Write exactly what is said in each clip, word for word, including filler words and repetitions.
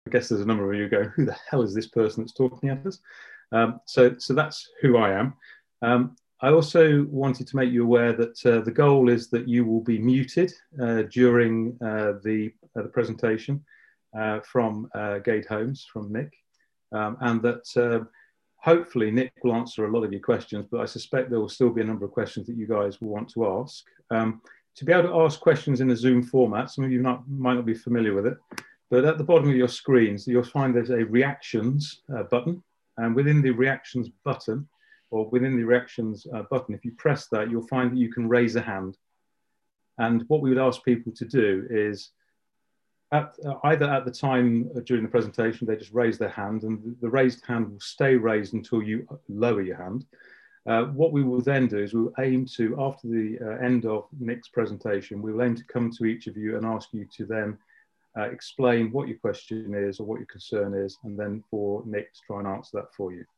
I guess there's a number of you go, who the hell is this person that's talking at us? Um, so, so that's who I am. Um, I also wanted to make you aware that uh, the goal is that you will be muted uh, during uh, the, uh, the presentation uh, from uh, Gade Holmes, from Nick, um, and that uh, hopefully Nick will answer a lot of your questions, but I suspect there will still be a number of questions that you guys will want to ask. Um, to be able to ask questions in a Zoom format, some of you not, might not be familiar with it, but at the bottom of your screens, you'll find there's a reactions uh, button, and within the reactions button, or within the reactions uh, button, if you press that, you'll find that you can raise a hand. And what we would ask people to do is, at, uh, either at the time uh, during the presentation, they just raise their hand, and the raised hand will stay raised until you lower your hand. Uh, what we will then do is we'll aim to, after the uh, end of Nick's presentation, we will aim to come to each of you and ask you to then uh, explain what your question is or what your concern is, and then for Nick to try and answer that for you.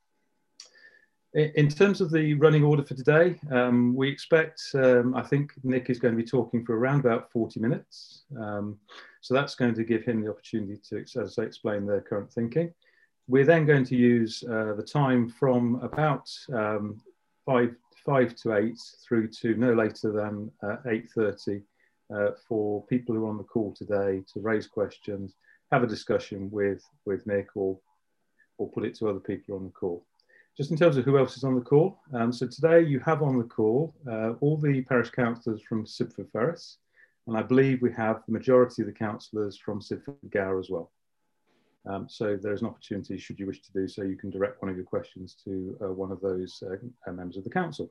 In terms of the running order for today, um, we expect, um, I think Nick is going to be talking for around about forty minutes. Um, so that's going to give him the opportunity to, as I say, explain their current thinking. We're then going to use uh, the time from about um, five, five to eight through to no later than uh, eight thirty uh, for people who are on the call today to raise questions, have a discussion with, with Nick, or, or put it to other people on the call. Just in terms of who else is on the call, um, so today you have on the call uh, all the parish councillors from Sibford Ferris, and I believe we have the majority of the councillors from Sibford Gower as well. Um, so there's an opportunity, should you wish to do so, you can direct one of your questions to uh, one of those uh, members of the council.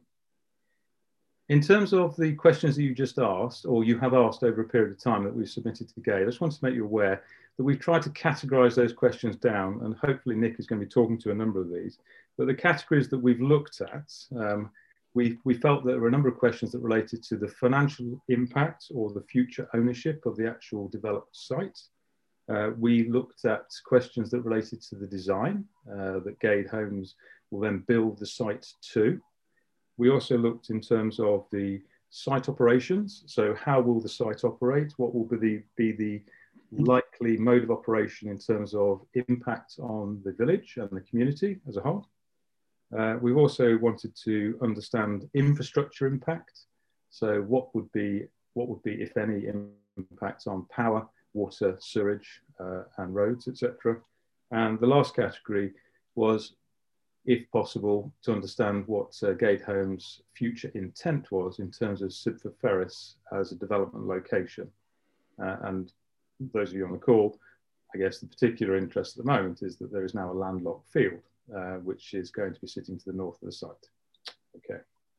In terms of the questions that you just asked, or you have asked over a period of time that we've submitted to Gade, I just want to make you aware that we've tried to categorise those questions down, and hopefully Nick is going to be talking to a number of these. But the categories that we've looked at, um, we, we felt that there were a number of questions that related to the financial impact or the future ownership of the actual developed site. Uh, we looked at questions that related to the design, uh, that Gade Holmes will then build the site to. We also looked in terms of the site operations. So how will the site operate? What will be the, be the likely mode of operation in terms of impact on the village and the community as a whole? Uh, we've also wanted to understand infrastructure impact. So what would be, what would be, if any, impact on power, water, sewage, uh, and roads, et cetera. And the last category was, if possible, to understand what uh, Gade Holmes' future intent was in terms of Sibford Ferris as a development location. Uh, and those of you on the call, I guess the particular interest at the moment is that there is now a landlocked field, uh, which is going to be sitting to the north of the site. Okay.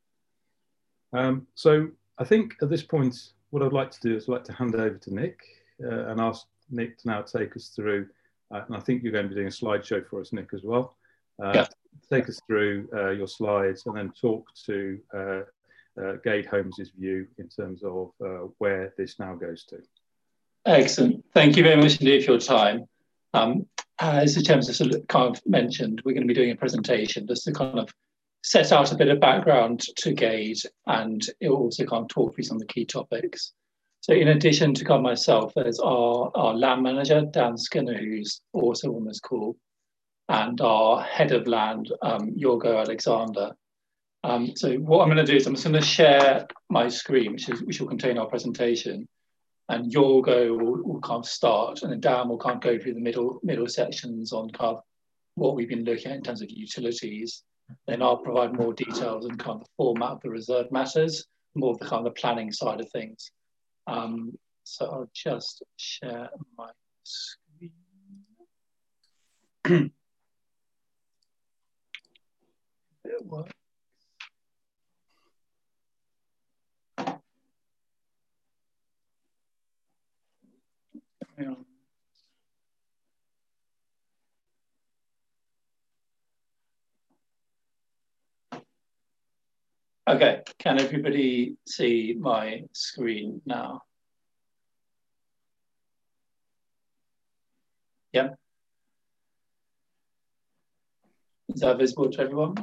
Um, so I think at this point, what I'd like to do is I'd like to hand over to Nick uh, and ask Nick to now take us through, uh, and I think you're going to be doing a slideshow for us, Nick, as well. Uh, yeah. Take us through uh, your slides and then talk to uh, uh, Gade Holmes' view in terms of uh, where this now goes to. Excellent. Thank you very much indeed for your time. Um, as the Chairman sort of kind of mentioned, we're going to be doing a presentation just to kind of set out a bit of background to Gade, and it will also kind of talk through some of the key topics. So in addition to kind of myself, there's our, our land manager, Dan Skinner, who's also on this call, and our head of land, um, Yorgo Alexander. Um, so what I'm going to do is I'm just going to share my screen, which, is, which will contain our presentation, and Yorgo will, will kind of start, and then Dan will kind of go through the middle middle sections on kind of what we've been looking at in terms of utilities. Then I'll provide more details and kind of the format of the reserve matters, more of the kind of the planning side of things. Um, so I'll just share my screen. It works. Yeah. Okay, can everybody see my screen now? Yeah. Is that visible to everyone?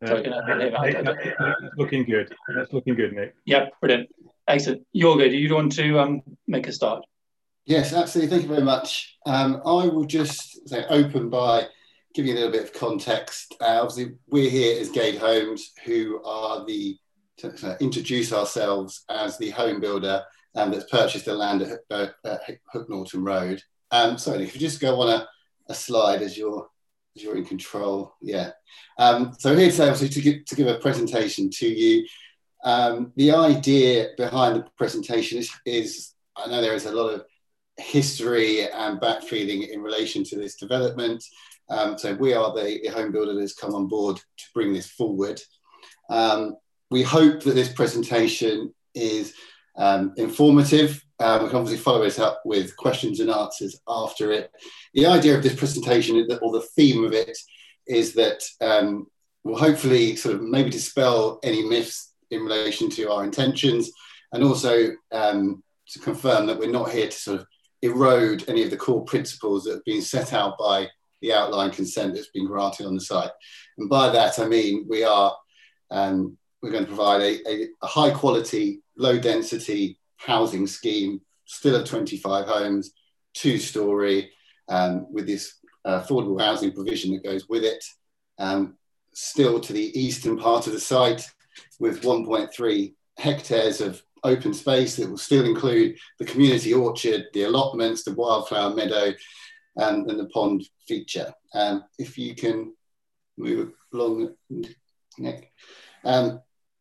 Sorry, can I have your name? That's looking good. That's looking good, Nick. Yep, brilliant. Excellent. Jorge, do you want to um, make a start? Yes, absolutely. Thank you very much. Um, I will just say, open by giving you a little bit of context. Uh, obviously, we're here as Gade Homes, who are the, to uh, introduce ourselves as the home builder um, that's purchased the land at, uh, at Hook Norton Road. Um, sorry, if you just go on a, a slide as you're, as you're in control. Yeah. Um, so here today, obviously, to give, to give a presentation to you. Um, the idea behind the presentation is, is, I know there is a lot of history and backfeeding in relation to this development. Um, so we are the, the home builder that has come on board to bring this forward. Um, we hope that this presentation is um, informative. Um, we can obviously follow it up with questions and answers after it. The idea of this presentation, or the theme of it, is that um, we'll hopefully sort of maybe dispel any myths in relation to our intentions, and also um, to confirm that we're not here to sort of erode any of the core principles that have been set out by the outline consent that's been granted on the site. And by that, I mean, we are, um, we're going to provide a, a, a high quality, low density housing scheme, still at twenty-five homes, two story, um, with this uh, affordable housing provision that goes with it. Um, still to the eastern part of the site with one point three hectares of open space that will still include the community orchard, the allotments, the wildflower meadow, um, and the pond feature. Um, if you can move along, Nick. Um,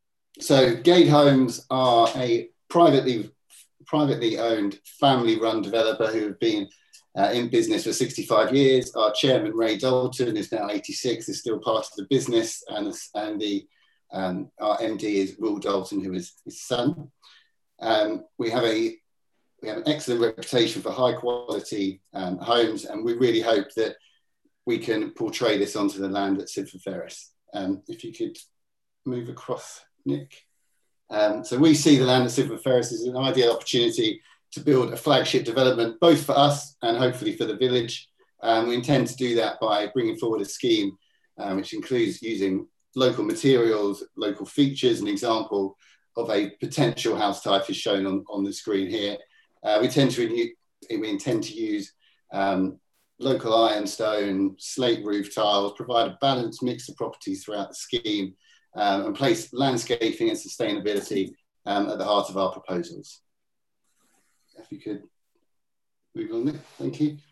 so Gade Homes are a privately, privately owned, family-run developer who have been uh, in business for sixty-five years. Our chairman, Ray Dalton, is now eighty-six, is still part of the business, and, and the um, our M D is Will Dalton, who is his son. Um, we have a we have an excellent reputation for high quality um, homes, and we really hope that we can portray this onto the land at Sidford Ferris. Um, if you could move across, Nick. Um, so we see the land at Sidford Ferris as an ideal opportunity to build a flagship development, both for us and hopefully for the village. Um, we intend to do that by bringing forward a scheme um, which includes using local materials, local features. An example of a potential house type is shown on, on the screen here. Uh, we tend to we intend to use um, local ironstone, slate roof tiles, provide a balanced mix of properties throughout the scheme, um, and place landscaping and sustainability um, at the heart of our proposals. If you could move on, Nick. Thank you.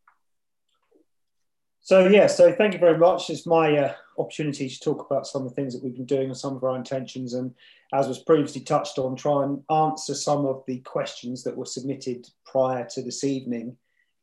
So yeah, so thank you very much. It's my uh, opportunity to talk about some of the things that we've been doing and some of our intentions, and as was previously touched on, try and answer some of the questions that were submitted prior to this evening.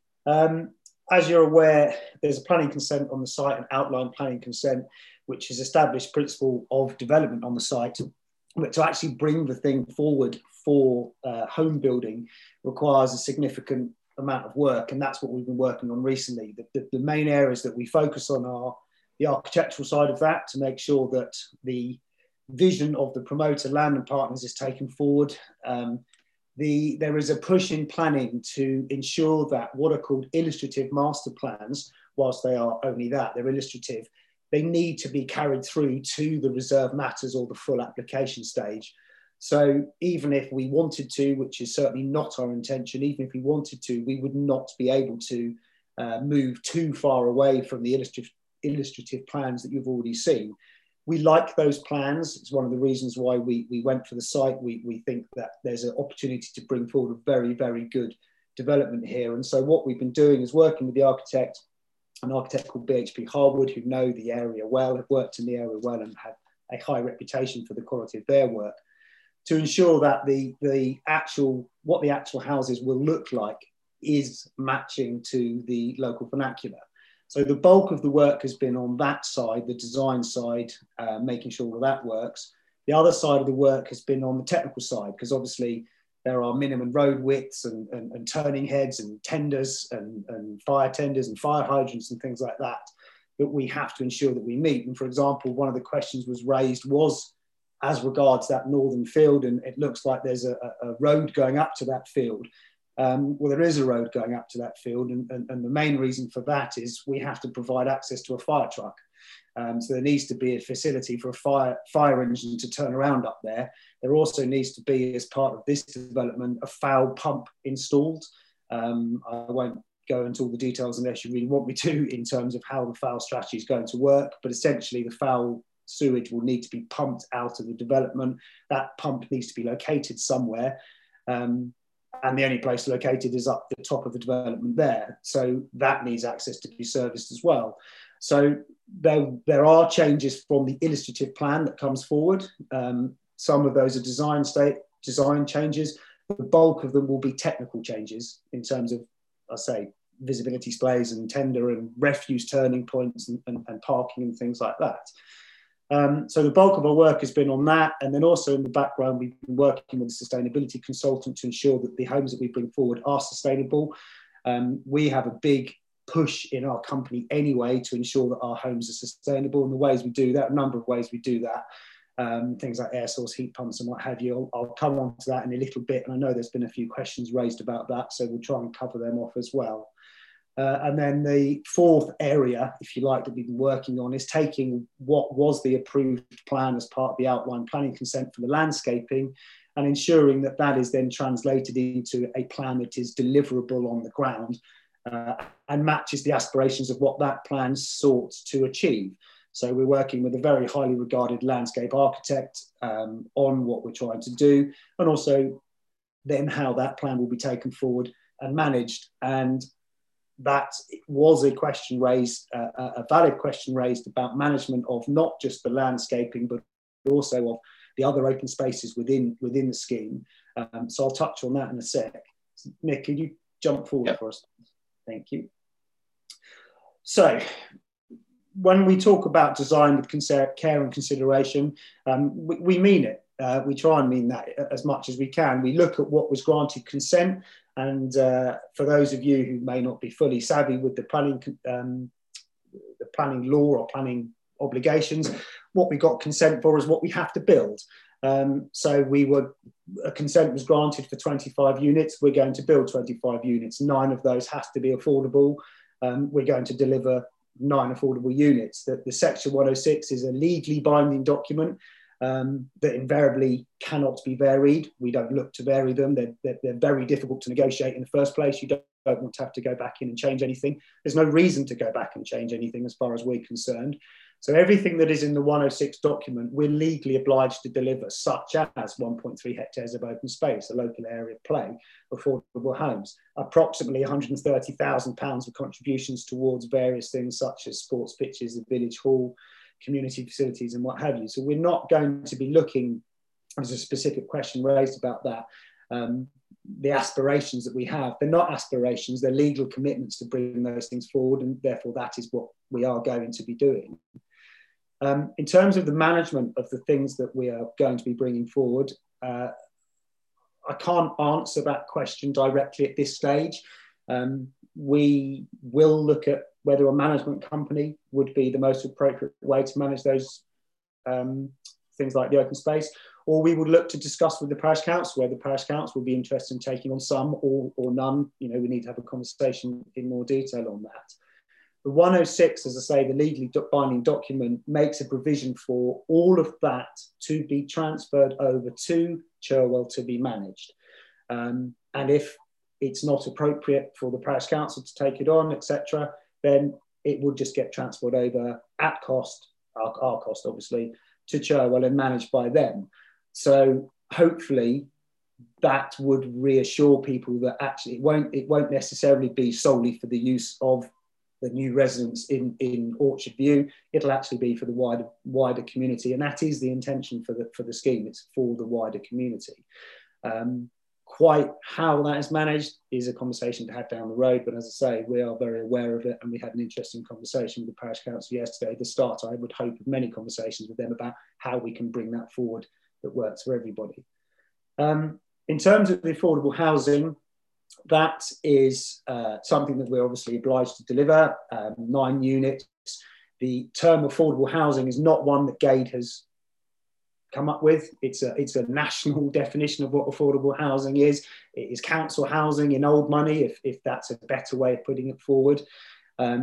Um, as you're aware, there's a planning consent on the site, an outline planning consent, which is established principle of development on the site. But to actually bring the thing forward for uh, home building requires a significant amount of work, and that's what we've been working on recently. The, the, the main areas that we focus on are the architectural side of that, to make sure that the vision of the promoter, Landman Partners, is taken forward. Um, the, there is a push in planning to ensure that what are called illustrative master plans, whilst they are only that, they're illustrative, they need to be carried through to the reserve matters or the full application stage. So even if we wanted to, which is certainly not our intention, even if we wanted to, we would not be able to uh, move too far away from the illustrative, illustrative plans that you've already seen. We like those plans. It's one of the reasons why we, we went for the site. We, we think that there's an opportunity to bring forward a very, very good development here. And so what we've been doing is working with the architect, an architect called B H P Harwood, who know the area well, have worked in the area well, and have a high reputation for the quality of their work, to ensure that the, the actual, what the actual houses will look like is matching to the local vernacular. So the bulk of the work has been on that side, the design side, uh, making sure all that works. The other side of the work has been on the technical side, because obviously there are minimum road widths and, and, and turning heads and tenders and, and fire tenders and fire hydrants and things like that, that we have to ensure that we meet. And for example, one of the questions was raised was as regards that northern field, and it looks like there's a, a road going up to that field. Um, well, there is a road going up to that field, and, and, and the main reason for that is we have to provide access to a fire truck. Um, so there needs to be a facility for a fire, fire engine to turn around up there. There also needs to be, as part of this development, a foul pump installed. Um, I won't go into all the details unless you really want me to in terms of how the foul strategy is going to work, but essentially the foul sewage will need to be pumped out of the development. That pump needs to be located somewhere. Um, and the only place located is up the top of the development there. So that needs access to be serviced as well. So there, there are changes from the illustrative plan that comes forward. Um, some of those are design state, design changes. The bulk of them will be technical changes in terms of, I say, visibility displays and tender and refuse turning points and, and, and parking and things like that. Um, so the bulk of our work has been on that. And then also in the background, we've been working with a sustainability consultant to ensure that the homes that we bring forward are sustainable. Um, we have a big push in our company anyway to ensure that our homes are sustainable. And the ways we do that, a number of ways we do that, um, things like air source heat pumps and what have you. I'll, I'll come on to that in a little bit. And I know there's been a few questions raised about that, so we'll try and cover them off as well. Uh, and then the fourth area, if you like, that we've been working on is taking what was the approved plan as part of the outline planning consent for the landscaping and ensuring that that is then translated into a plan that is deliverable on the ground uh, and matches the aspirations of what that plan sought to achieve. So we're working with a very highly regarded landscape architect um, on what we're trying to do, and also then how that plan will be taken forward and managed. And that was a question raised, uh, a valid question raised about management of not just the landscaping, but also of the other open spaces within, within the scheme. Um, so I'll touch on that in a sec. Nick, can you jump forward yep. for us? Thank you. So when we talk about design with care and consideration, um, we, we mean it. Uh, we try and mean that as much as we can. We look at what was granted consent. And uh, for those of you who may not be fully savvy with the planning, um, the planning law or planning obligations, what we got consent for is what we have to build. Um, so we were, a consent was granted for twenty-five units. We're going to build twenty-five units. Nine of those has to be affordable. Um, we're going to deliver nine affordable units. The, the Section one oh six is a legally binding document. Um, that invariably cannot be varied. We don't look to vary them. They're, they're, they're very difficult to negotiate in the first place. You don't, don't want to have to go back in and change anything. There's no reason to go back and change anything as far as we're concerned. So everything that is in the one oh six document, we're legally obliged to deliver, such as one point three hectares of open space, a local area of play, affordable homes, approximately one hundred thirty thousand pounds of contributions towards various things such as sports pitches, the village hall, community facilities and what have you. So we're not going to be looking, there's a specific question raised about that, um, the aspirations that we have. They're not aspirations, they're legal commitments to bring those things forward, and therefore that is what we are going to be doing. Um, in terms of the management of the things that we are going to be bringing forward, uh, I can't answer that question directly at this stage. Um, we will look at whether a management company would be the most appropriate way to manage those um, things like the open space, or we would look to discuss with the parish council, where the parish council will be interested in taking on some or, or none. You know, we need to have a conversation in more detail on that. The one oh six, as I say, the legally binding document, makes a provision for all of that to be transferred over to Cherwell to be managed. Um, and if it's not appropriate for the parish council to take it on, et cetera, then it would just get transferred over at cost, our, our cost obviously, to Cherwell and managed by them. So hopefully that would reassure people that actually it won't, it won't necessarily be solely for the use of the new residents in, in Orchard View. It'll actually be for the wider, wider community. And that is the intention for the, for the scheme. It's for the wider community. Um, Quite how that is managed is a conversation to have down the road, but as I say, we are very aware of it, and we had an interesting conversation with the parish council yesterday. The start, I would hope, of many conversations with them about how we can bring that forward that works for everybody. Um, in terms of the affordable housing, that is uh, something that we're obviously obliged to deliver, um, nine units. The term affordable housing is not one that GADE has come up with. It's a, it's a national definition of what affordable housing is. It is council housing in old money, if, if that's a better way of putting it forward. Um,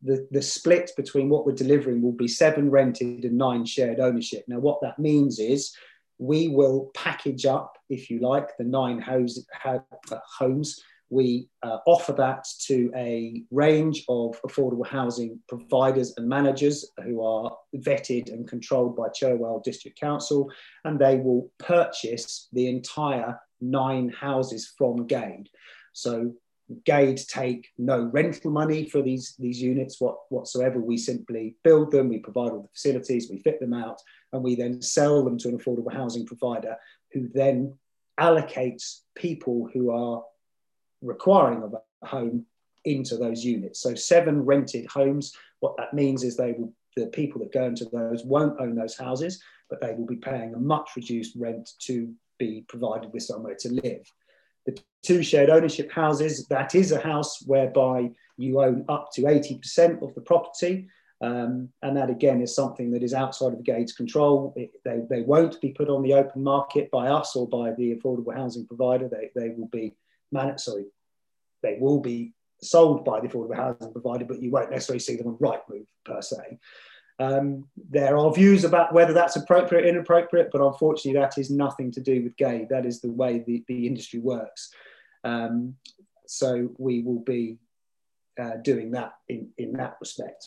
the, the split between what we're delivering will be seven rented and nine shared ownership. Now, what that means is we will package up, if you like, the nine house, homes. We uh, offer that to a range of affordable housing providers and managers who are vetted and controlled by Cherwell District Council, and they will purchase the entire nine houses from Gade. So Gade take no rental money for these, these units what, whatsoever. We simply build them, we provide all the facilities, we fit them out, and we then sell them to an affordable housing provider who then allocates people who are requiring of a home into those units. So seven rented homes, what that means is they will, the people that go into those won't own those houses, but they will be paying a much reduced rent to be provided with somewhere to live. The two shared ownership houses, that is a house whereby you own up to eighty percent of the property. Um, and that again is something that is outside of Gade's control. It, they, they won't be put on the open market by us or by the affordable housing provider. They, they will be Man- sorry, they will be sold by the affordable housing provider, but you won't necessarily see them on Rightmove per se. Um, there are views about whether that's appropriate or inappropriate, but unfortunately that is nothing to do with Gade. That is the way the, the industry works. Um, so we will be uh, doing that in, in that respect.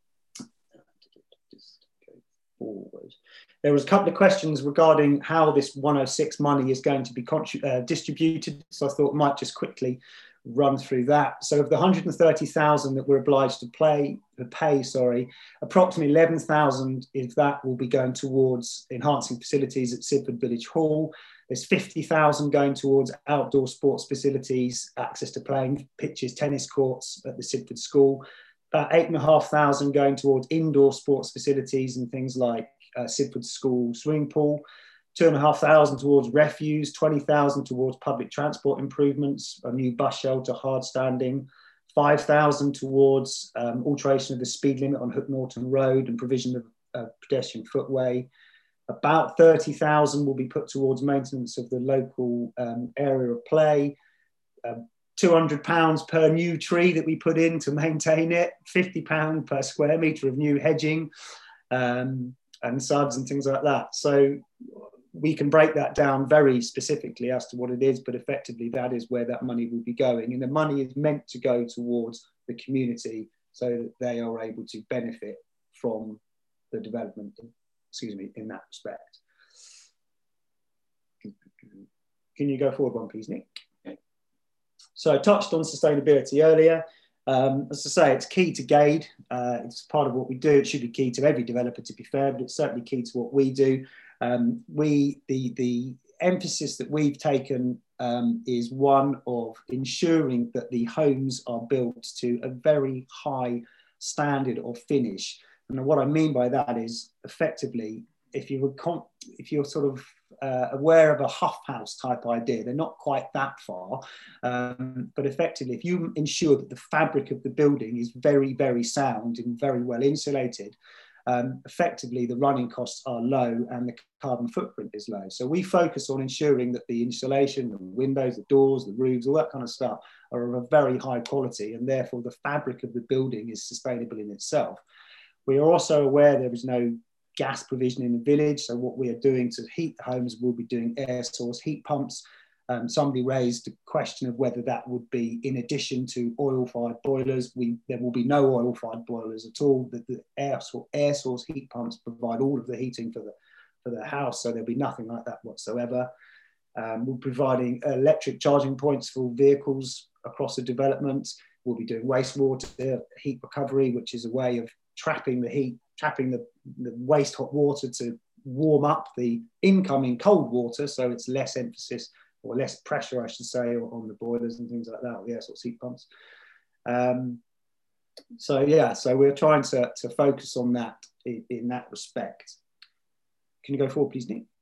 Just go forward. There was a couple of questions regarding how this one oh six money is going to be uh, distributed. So I thought I might just quickly run through that. So of the one hundred thirty thousand that we're obliged to play, to pay, sorry, approximately eleven thousand of that will be going towards enhancing facilities at Sidford Village Hall. There's fifty thousand going towards outdoor sports facilities, access to playing pitches, tennis courts at the Sidford School. About eight and a half thousand going towards indoor sports facilities and things like uh, Sidford School swimming pool. Two and a half thousand towards refuse, twenty thousand towards public transport improvements, a new bus shelter, hard standing, five thousand towards um, alteration of the speed limit on Hook Norton Road and provision of a pedestrian footway. About thirty thousand will be put towards maintenance of the local um, area of play. Um, two hundred pounds per new tree that we put in to maintain it, fifty pounds per square metre of new hedging um, and suds and things like that. So we can break that down very specifically as to what it is, but effectively that is where that money will be going. And the money is meant to go towards the community so that they are able to benefit from the development, excuse me, in that respect. Can you go forward one, please, Nick? Okay. So I touched on sustainability earlier. Um, as I say, it's key to Gade. Uh, it's part of what we do. It should be key to every developer, to be fair, but it's certainly key to what we do. Um, we, the, the emphasis that we've taken um, is one of ensuring that the homes are built to a very high standard of finish. And what I mean by that is effectively, if you would con if you're sort of uh, aware of a Huff House type idea, they're not quite that far, um, but effectively, if you ensure that the fabric of the building is very, very sound and very well insulated, um, effectively the running costs are low and the carbon footprint is low. So we focus on ensuring that the insulation, the windows, the doors, the roofs, all that kind of stuff are of a very high quality, and therefore the fabric of the building is sustainable in itself. We are also aware there is no gas provision in the village, so what we are doing to heat the homes, we'll be doing air source heat pumps. Um, somebody raised the question of whether that would be in addition to oil-fired boilers. We, there will be no oil-fired boilers at all. The, the air, air source heat pumps provide all of the heating for the, for the house, so there'll be nothing like that whatsoever. Um, we're providing electric charging points for vehicles across the development. We'll be doing wastewater heat recovery, which is a way of trapping the heat, trapping the, the waste hot water to warm up the incoming cold water, so it's less emphasis or less pressure, I should say, on the boilers and things like that, or the air source heat pumps. Um, so yeah, so we're trying to, to focus on that in, in that respect. Can you go forward, please, Nick?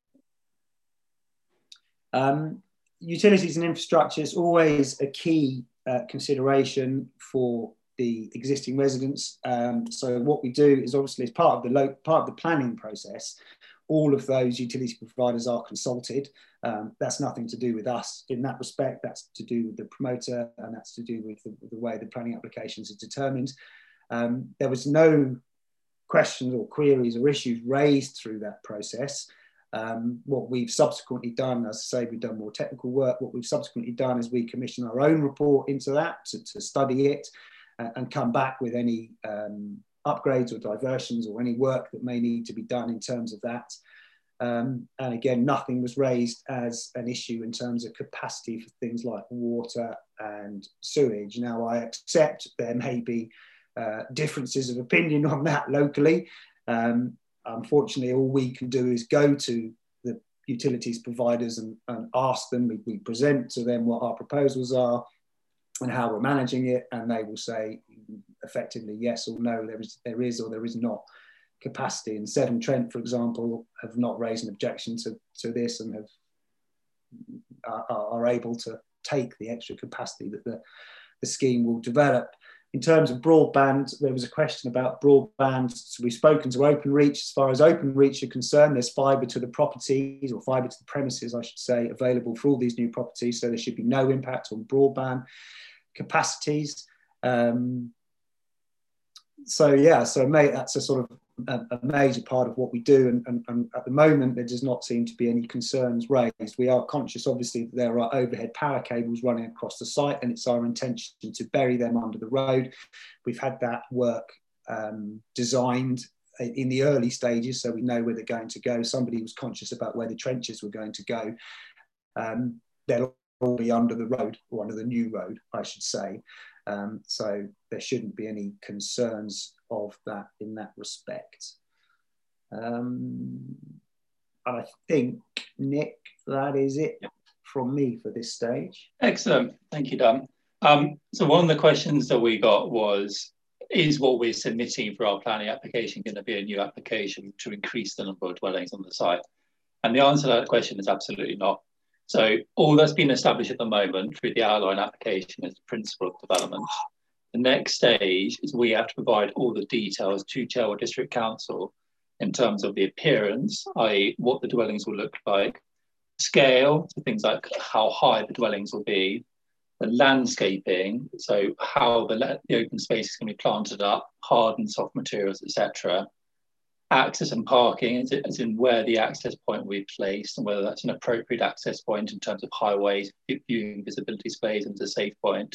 Um, utilities and infrastructure is always a key uh, consideration for the existing residents. Um, so what we do is obviously as part of the low, part of the planning process, all of those utility providers are consulted. Um, that's nothing to do with us in that respect. That's to do with the promoter, and that's to do with the, with the way the planning applications are determined. Um, there was no questions or queries or issues raised through that process. Um, what we've subsequently done, as I say, we've done more technical work. What we've subsequently done is we commission our own report into that to, to study it uh, and come back with any um, upgrades or diversions or any work that may need to be done in terms of that. Um, and again, nothing was raised as an issue in terms of capacity for things like water and sewage. Now, I accept there may be uh, differences of opinion on that locally. Um, unfortunately, all we can do is go to the utilities providers and, and ask them. We, we present to them what our proposals are and how we're managing it, and they will say effectively yes or no, there is, there is or there is not capacity. And Severn Trent, for example, have not raised an objection to, to this and have are, are able to take the extra capacity that the, the scheme will develop. In terms of broadband, there was a question about broadband. So we've spoken to Openreach. As far as Openreach are concerned, there's fibre to the properties, or fibre to the premises, I should say, available for all these new properties. So there should be no impact on broadband capacities. Um, so yeah, so mate, that's a sort of a, a major part of what we do. And, and, and at the moment, there does not seem to be any concerns raised. We are conscious, obviously, that there are overhead power cables running across the site, and it's our intention to bury them under the road. We've had that work um, designed in the early stages, so we know where they're going to go. Somebody was conscious about where the trenches were going to go. Um, they'll all be under the road, or under the new road, I should say. Um, so there shouldn't be any concerns of that in that respect. Um, and I think, Nick, that is it from me for this stage. Excellent, thank you, Dan. Um, so one of the questions that we got was, is what we're submitting for our planning application going to be a new application to increase the number of dwellings on the site? And the answer to that question is absolutely not. So all that's been established at the moment through the outline application is the principle of development. The next stage is we have to provide all the details to Cherwell District Council in terms of the appearance, that is what the dwellings will look like, scale, so things like how high the dwellings will be, the landscaping, so how the, the open space is going to be planted up, hard and soft materials, et cetera. Access and parking, as, as in where the access point will be placed and whether that's an appropriate access point in terms of highways, viewing visibility space and a safe point.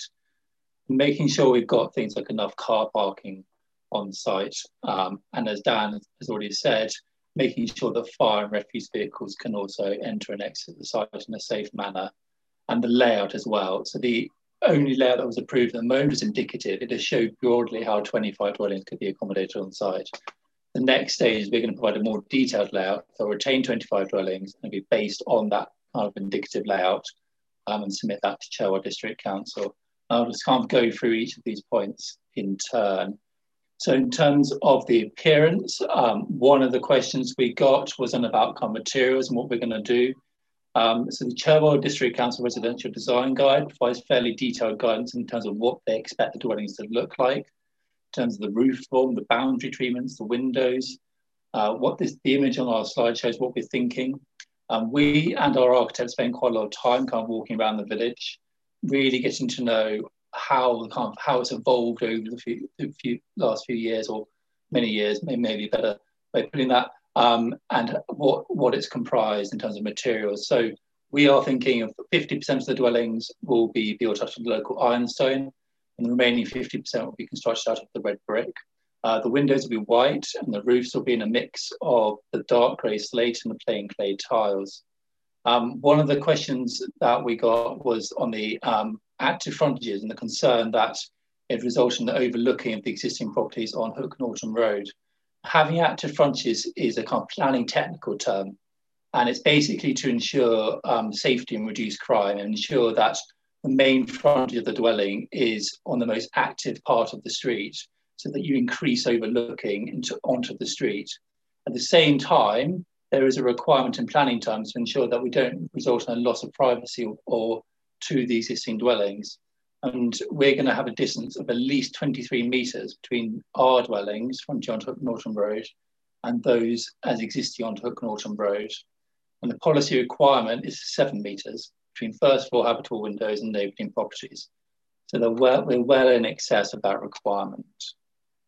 Making sure we've got things like enough car parking on site. Um, and as Dan has already said, making sure that fire and refuse vehicles can also enter and exit the site in a safe manner. And the layout as well. So the only layout that was approved at the moment is indicative. It has showed broadly how twenty-five dwellings could be accommodated on site. The next stage is we're going to provide a more detailed layout. So retain twenty-five dwellings and be based on that kind of indicative layout um, and submit that to Cherwell District Council. I'll just kind of go through each of these points in turn. So in terms of the appearance, um, one of the questions we got was on about kind of materials and what we're going to do. Um, so the Cherwell District Council Residential Design Guide provides fairly detailed guidance in terms of what they expect the dwellings to look like, in terms of the roof form, the boundary treatments, the windows, uh, what this, the image on our slide shows what we're thinking. Um, we and our architects spend quite a lot of time kind of walking around the village, really getting to know how the kind of how it's evolved over the few, the few last few years or many years, maybe, maybe better way of putting that, um, and what what it's comprised in terms of materials. So we are thinking of fifty percent of the dwellings will be built out of the local ironstone, and the remaining fifty percent will be constructed out of the red brick. Uh, the windows will be white, and the roofs will be in a mix of the dark grey slate and the plain clay tiles. Um, one of the questions that we got was on the um, active frontages and the concern that it resulted in the overlooking of the existing properties on Hook Norton Road. Having active frontages is a kind of planning technical term, and it's basically to ensure um, safety and reduce crime and ensure that the main frontage of the dwelling is on the most active part of the street so that you increase overlooking into, onto the street. At the same time, there is a requirement in planning terms to ensure that we don't result in a loss of privacy or, or to the existing dwellings. And we're going to have a distance of at least twenty-three metres between our dwellings, fronting onto Hook Norton Road, and those as existing onto Hook Norton Road. And the policy requirement is seven metres between first floor habitable windows and neighbouring properties. So they're well, we're well in excess of that requirement.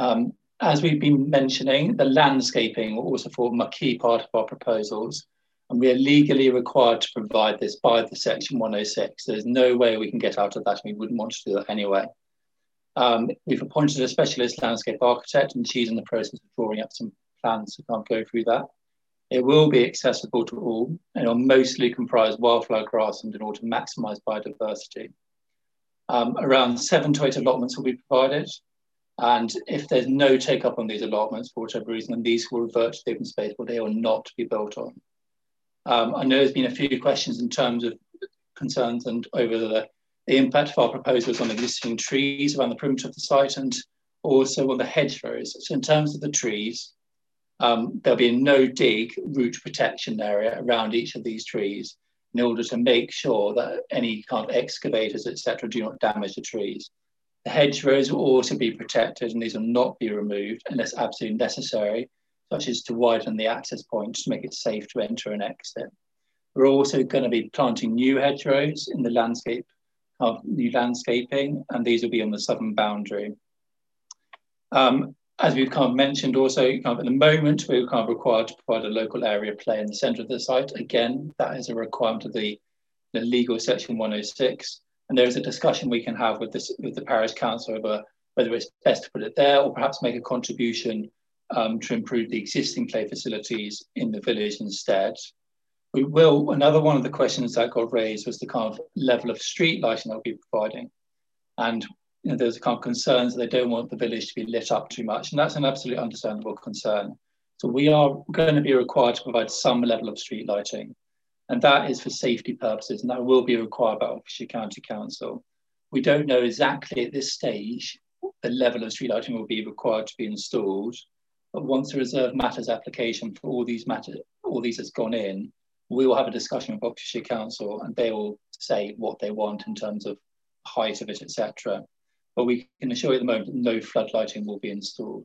Um, as we've been mentioning, the landscaping will also form a key part of our proposals, and we are legally required to provide this by the section one oh six. There's no way we can get out of that, and we wouldn't want to do that anyway. Um, we've appointed a specialist landscape architect, and she's in the process of drawing up some plans, so can't go through that. It will be accessible to all, and it'll mostly comprise wildflower grassland in order to maximise biodiversity. Um, around seven to eight allotments will be provided, and if there's no take up on these allotments for whatever reason, then these will revert to the open space where they will not be built on. Um, I know there's been a few questions in terms of concerns and over the, the impact of our proposals on existing trees around the perimeter of the site and also on the hedgerows. So in terms of the trees, um, there'll be a no dig root protection area around each of these trees in order to make sure that any kind of excavators, et cetera, do not damage the trees. The hedgerows will also be protected, and these will not be removed unless absolutely necessary, such as to widen the access points to make it safe to enter and exit. We're also going to be planting new hedgerows in the landscape of new landscaping, and these will be on the southern boundary. Um, as we've kind of mentioned also, kind of at the moment, we're kind of required to provide a local area play in the centre of the site. Again, that is a requirement of the, the legal section one oh six. And there is a discussion we can have with, this, with the parish council over whether it's best to put it there or perhaps make a contribution um, to improve the existing play facilities in the village instead. We will, another one of the questions that got raised was the kind of level of street lighting that we'll be providing. And you know, there's kind of concerns that they don't want the village to be lit up too much. And that's an absolutely understandable concern. So we are going to be required to provide some level of street lighting. And that is for safety purposes, and that will be required by Oxfordshire County Council. We don't know exactly at this stage the level of street lighting will be required to be installed, but once the reserve matters application for all these matters, all these has gone in, we will have a discussion with Oxfordshire Council, and they will say what they want in terms of height of it, et cetera. But we can assure you at the moment that no flood lighting will be installed.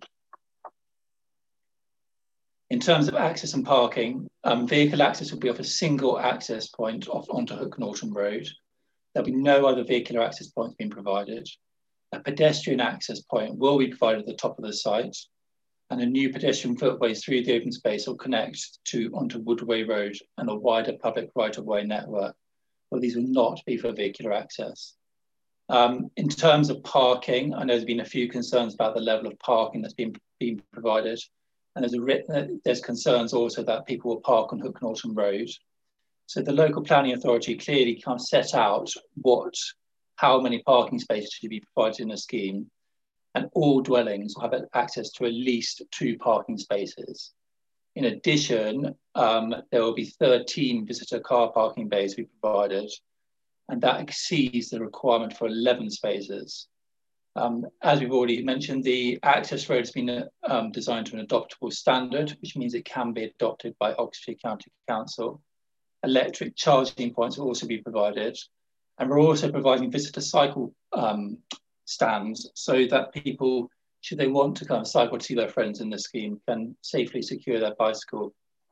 In terms of access and parking, um, vehicle access will be off a single access point off onto Hook Norton Road. There'll be no other vehicular access points being provided. A pedestrian access point will be provided at the top of the site, and a new pedestrian footways through the open space will connect to onto Woodway Road and a wider public right-of-way network, but these will not be for vehicular access. Um, in terms of parking, I know there's been a few concerns about the level of parking that's been, been provided. And there's, a, there's concerns also that people will park on Hook Norton Road. So the local planning authority clearly can't set out what, how many parking spaces should be provided in a scheme. And all dwellings will have access to at least two parking spaces. In addition, um, there will be thirteen visitor car parking bays to be provided, and that exceeds the requirement for eleven spaces. Um, as we've already mentioned, the access road has been um, designed to an adoptable standard, which means it can be adopted by Oxfordshire County Council. Electric charging points will also be provided. And we're also providing visitor cycle um, stands so that people, should they want to kind of cycle to see their friends in the scheme, can safely secure their bicycle.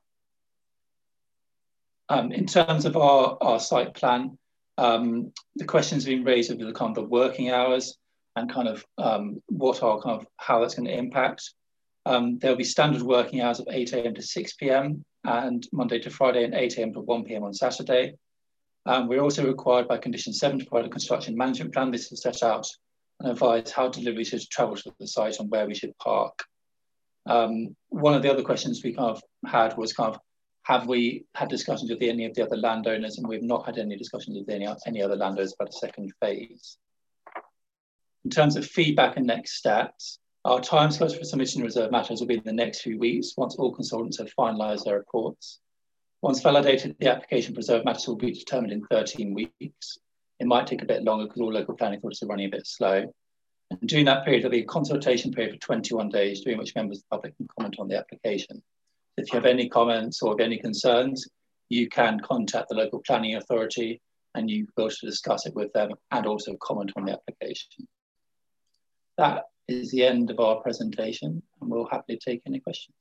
Um, in terms of our, our site plan, um, the questions have been raised over the kind of the working hours and kind of um, what are kind of how that's going to impact. Um, there'll be standard working hours of eight A M to six P M and Monday to Friday and eight A M to one P M on Saturday. Um, we're also required by condition seven to provide a construction management plan. This will set out and advise how delivery should travel to the site and where we should park. Um, one of the other questions we kind of had was kind of, have we had discussions with any of the other landowners? And we've not had any discussions with any, any other landowners about a second phase. In terms of feedback and next steps, our timescales for submission of reserve matters will be in the next few weeks once all consultants have finalised their reports. Once validated, the application for reserve matters will be determined in thirteen weeks. It might take a bit longer because all local planning authorities are running a bit slow. And during that period, there'll be a consultation period for twenty-one days, during which members of the public can comment on the application. If you have any comments or any concerns, you can contact the local planning authority and you will be able to discuss it with them and also comment on the application. That is the end of our presentation, and we'll happily take any questions.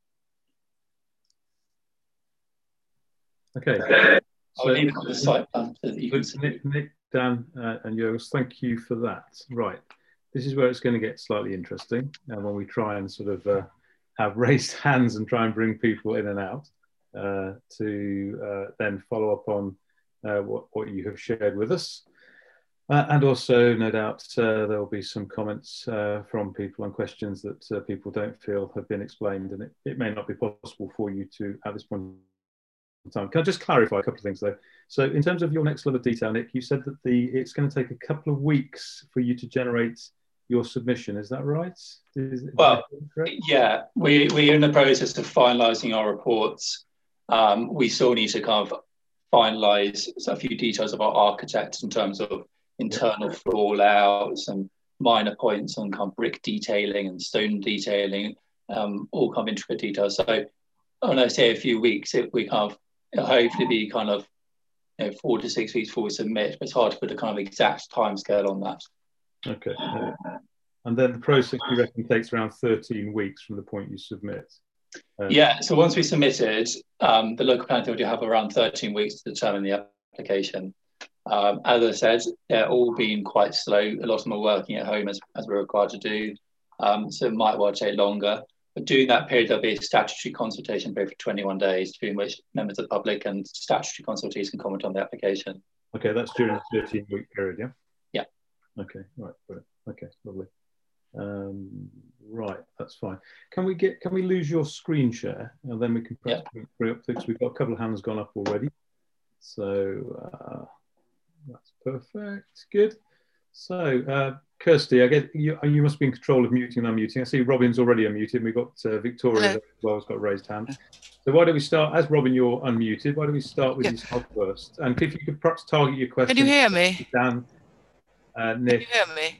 Okay. I'll So, leave it on the site plan so that you can see. Nick, Nick, Dan, uh, and Yorgos, thank you for that. Right. this is where it's going to get slightly interesting, and when we try and sort of uh, have raised hands and try and bring people in and out uh, to uh, then follow up on uh, what, what you have shared with us. Uh, and also, no doubt, uh, there will be some comments uh, from people and questions that uh, people don't feel have been explained, and it, it may not be possible for you to, at this point in time. Can I just clarify a couple of things, though? So in terms of your next level of detail, Nick, you said that the it's going to take a couple of weeks for you to generate your submission. Is that right? Is, is well, that yeah, we, we're in the process of finalising our reports. Um, we still need to kind of finalise a few details of our architect in terms of internal floor layouts and minor points on kind of brick detailing and stone detailing, um, all kind of intricate details. So when I say a few weeks, it, we kind of, it'll hopefully be kind of, you know, four to six weeks before we submit, but it's hard to put a kind of exact timescale on that. Okay. And then the process, you reckon, takes around thirteen weeks from the point you submit? Um, yeah, so once we submitted, um, the local planning authority will have around thirteen weeks to determine the application. Um, as I said, they're all being quite slow. A lot of them are working at home as, as we're required to do. Um, so it might well take longer. But during that period, there'll be a statutory consultation period for twenty-one days, during which members of the public and statutory consultees can comment on the application. Okay, that's during the thirteen week period, yeah? Yeah. Okay, right, brilliant. Okay, lovely. Um, right, that's fine. Can we get? Can we lose your screen share, and then we can perhaps yeah. bring up because we've got a couple of hands gone up already. So. Uh, That's perfect. Good. So, uh, Kirsty, I get you. You must be in control of muting and unmuting. I see Robin's already unmuted. We've got uh, Victoria Hello. as well. Has got a raised hand. So, why don't we start? As Robin, you're unmuted. Why don't we start with Yeah. yourself first? And if you could perhaps target your question. Can you hear me? Dan, uh, Can Nick, you hear me?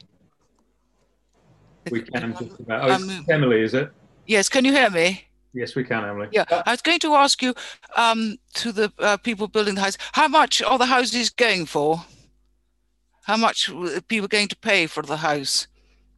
we can just about. Oh, Um, it's Emily, is it? Yes, can you hear me? Yes, we can, Emily. Yeah, I was going to ask you, um, to the uh, people building the house, how much are the houses going for? How much are people going to pay for the house?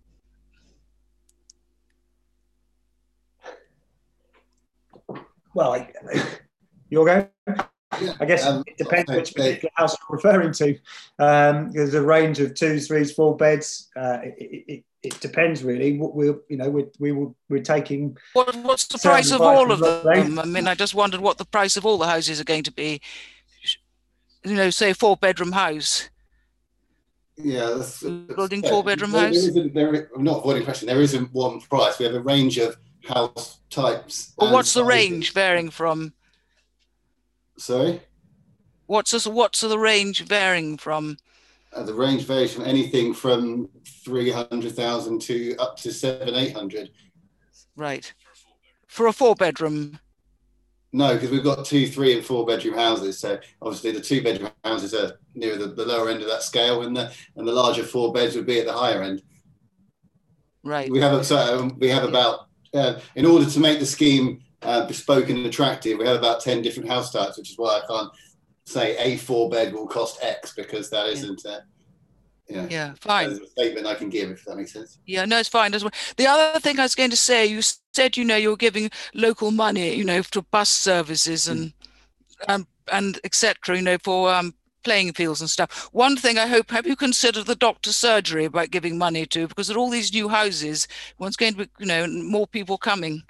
Well, I, you're going. I guess Um, it depends I which think- particular house you're referring to. Um, there's a range of twos, threes, four beds. Uh, it, it, it depends really. What we're, you know, we're, we will, we're taking. What, what's the certain price of all of prices, them? I mean, I just wondered what the price of all the houses are going to be. You know, say a four bedroom house. Yeah, that's, Building yeah, four bedroom there, house? There isn't, there, I'm not avoiding question. There isn't one price. We have a range of house types. Well, and what's the sizes. range varying from? Sorry? What's this, what's the range varying from? Uh, the range varies from anything from three hundred thousand to up to seven, eight hundred. Right. For a four bedroom? No, because we've got two, three, and four bedroom houses. So obviously the two bedroom houses are near the, the lower end of that scale, and the and the larger four beds would be at the higher end. Right. We have so we have about uh, in order to make the scheme uh, bespoke and attractive, we have about ten different house types, which is why I can't say a four bed will cost X, because that isn't. Uh, you know, Yeah, fine. a statement I can give, if that makes sense. Yeah, no, it's fine as well. The other thing I was going to say, you said, you know, you're giving local money, you know, to bus services and um, and et cetera, you know, for um, playing fields and stuff. One thing I hope, have you considered the doctor's surgery about giving money to? Because there are all these new houses, one's going to be, you know, more people coming.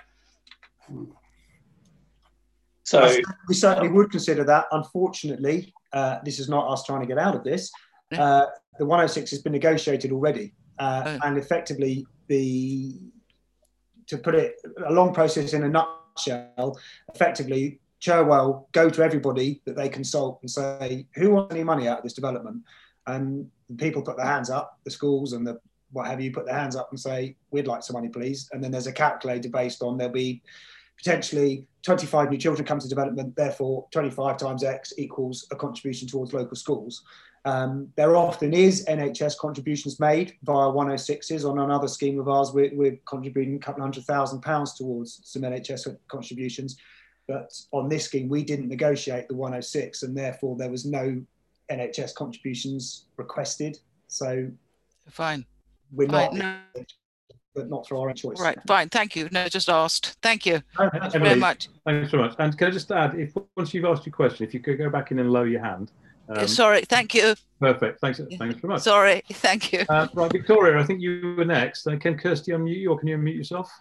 So We certainly would consider that. Unfortunately, uh, this is not us trying to get out of this. Uh, the one oh six has been negotiated already, uh, Oh. and effectively, the to put it a long process in a nutshell, effectively, Cherwell go to everybody that they consult and say, who wants any money out of this development? And people put their hands up, the schools and the what have you put their hands up and say, we'd like some money, please. And then there's a calculator based on there'll be potentially twenty-five new children come to development, therefore twenty-five times X equals a contribution towards local schools. Um, there often is N H S contributions made via one oh sixes. On another scheme of ours, we're, we're contributing a couple hundred thousand pounds towards some N H S contributions. But on this scheme, we didn't negotiate the one oh six, and therefore there was no N H S contributions requested. So Fine. we're Fine. not, No. but not for our own choice. Right, fine. Thank you. No, just asked. Thank you. Uh, Thank you Emily, very much. Thanks very much. And can I just add, if once you've asked your question, if you could go back in and lower your hand, Um, Sorry, thank you. Perfect. Thanks. Thanks very much. Sorry, thank you. Uh, right, Victoria, I think you were next. Uh, can Kirsty unmute you, or can you unmute yourself?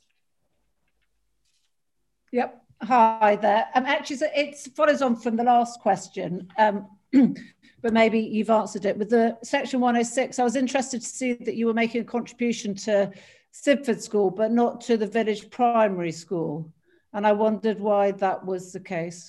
Yep. Hi there. Um, actually, so it follows on from the last question, um, but maybe you've answered it. With the section one oh six, I was interested to see that you were making a contribution to Sibford School, but not to the village primary school. And I wondered why that was the case.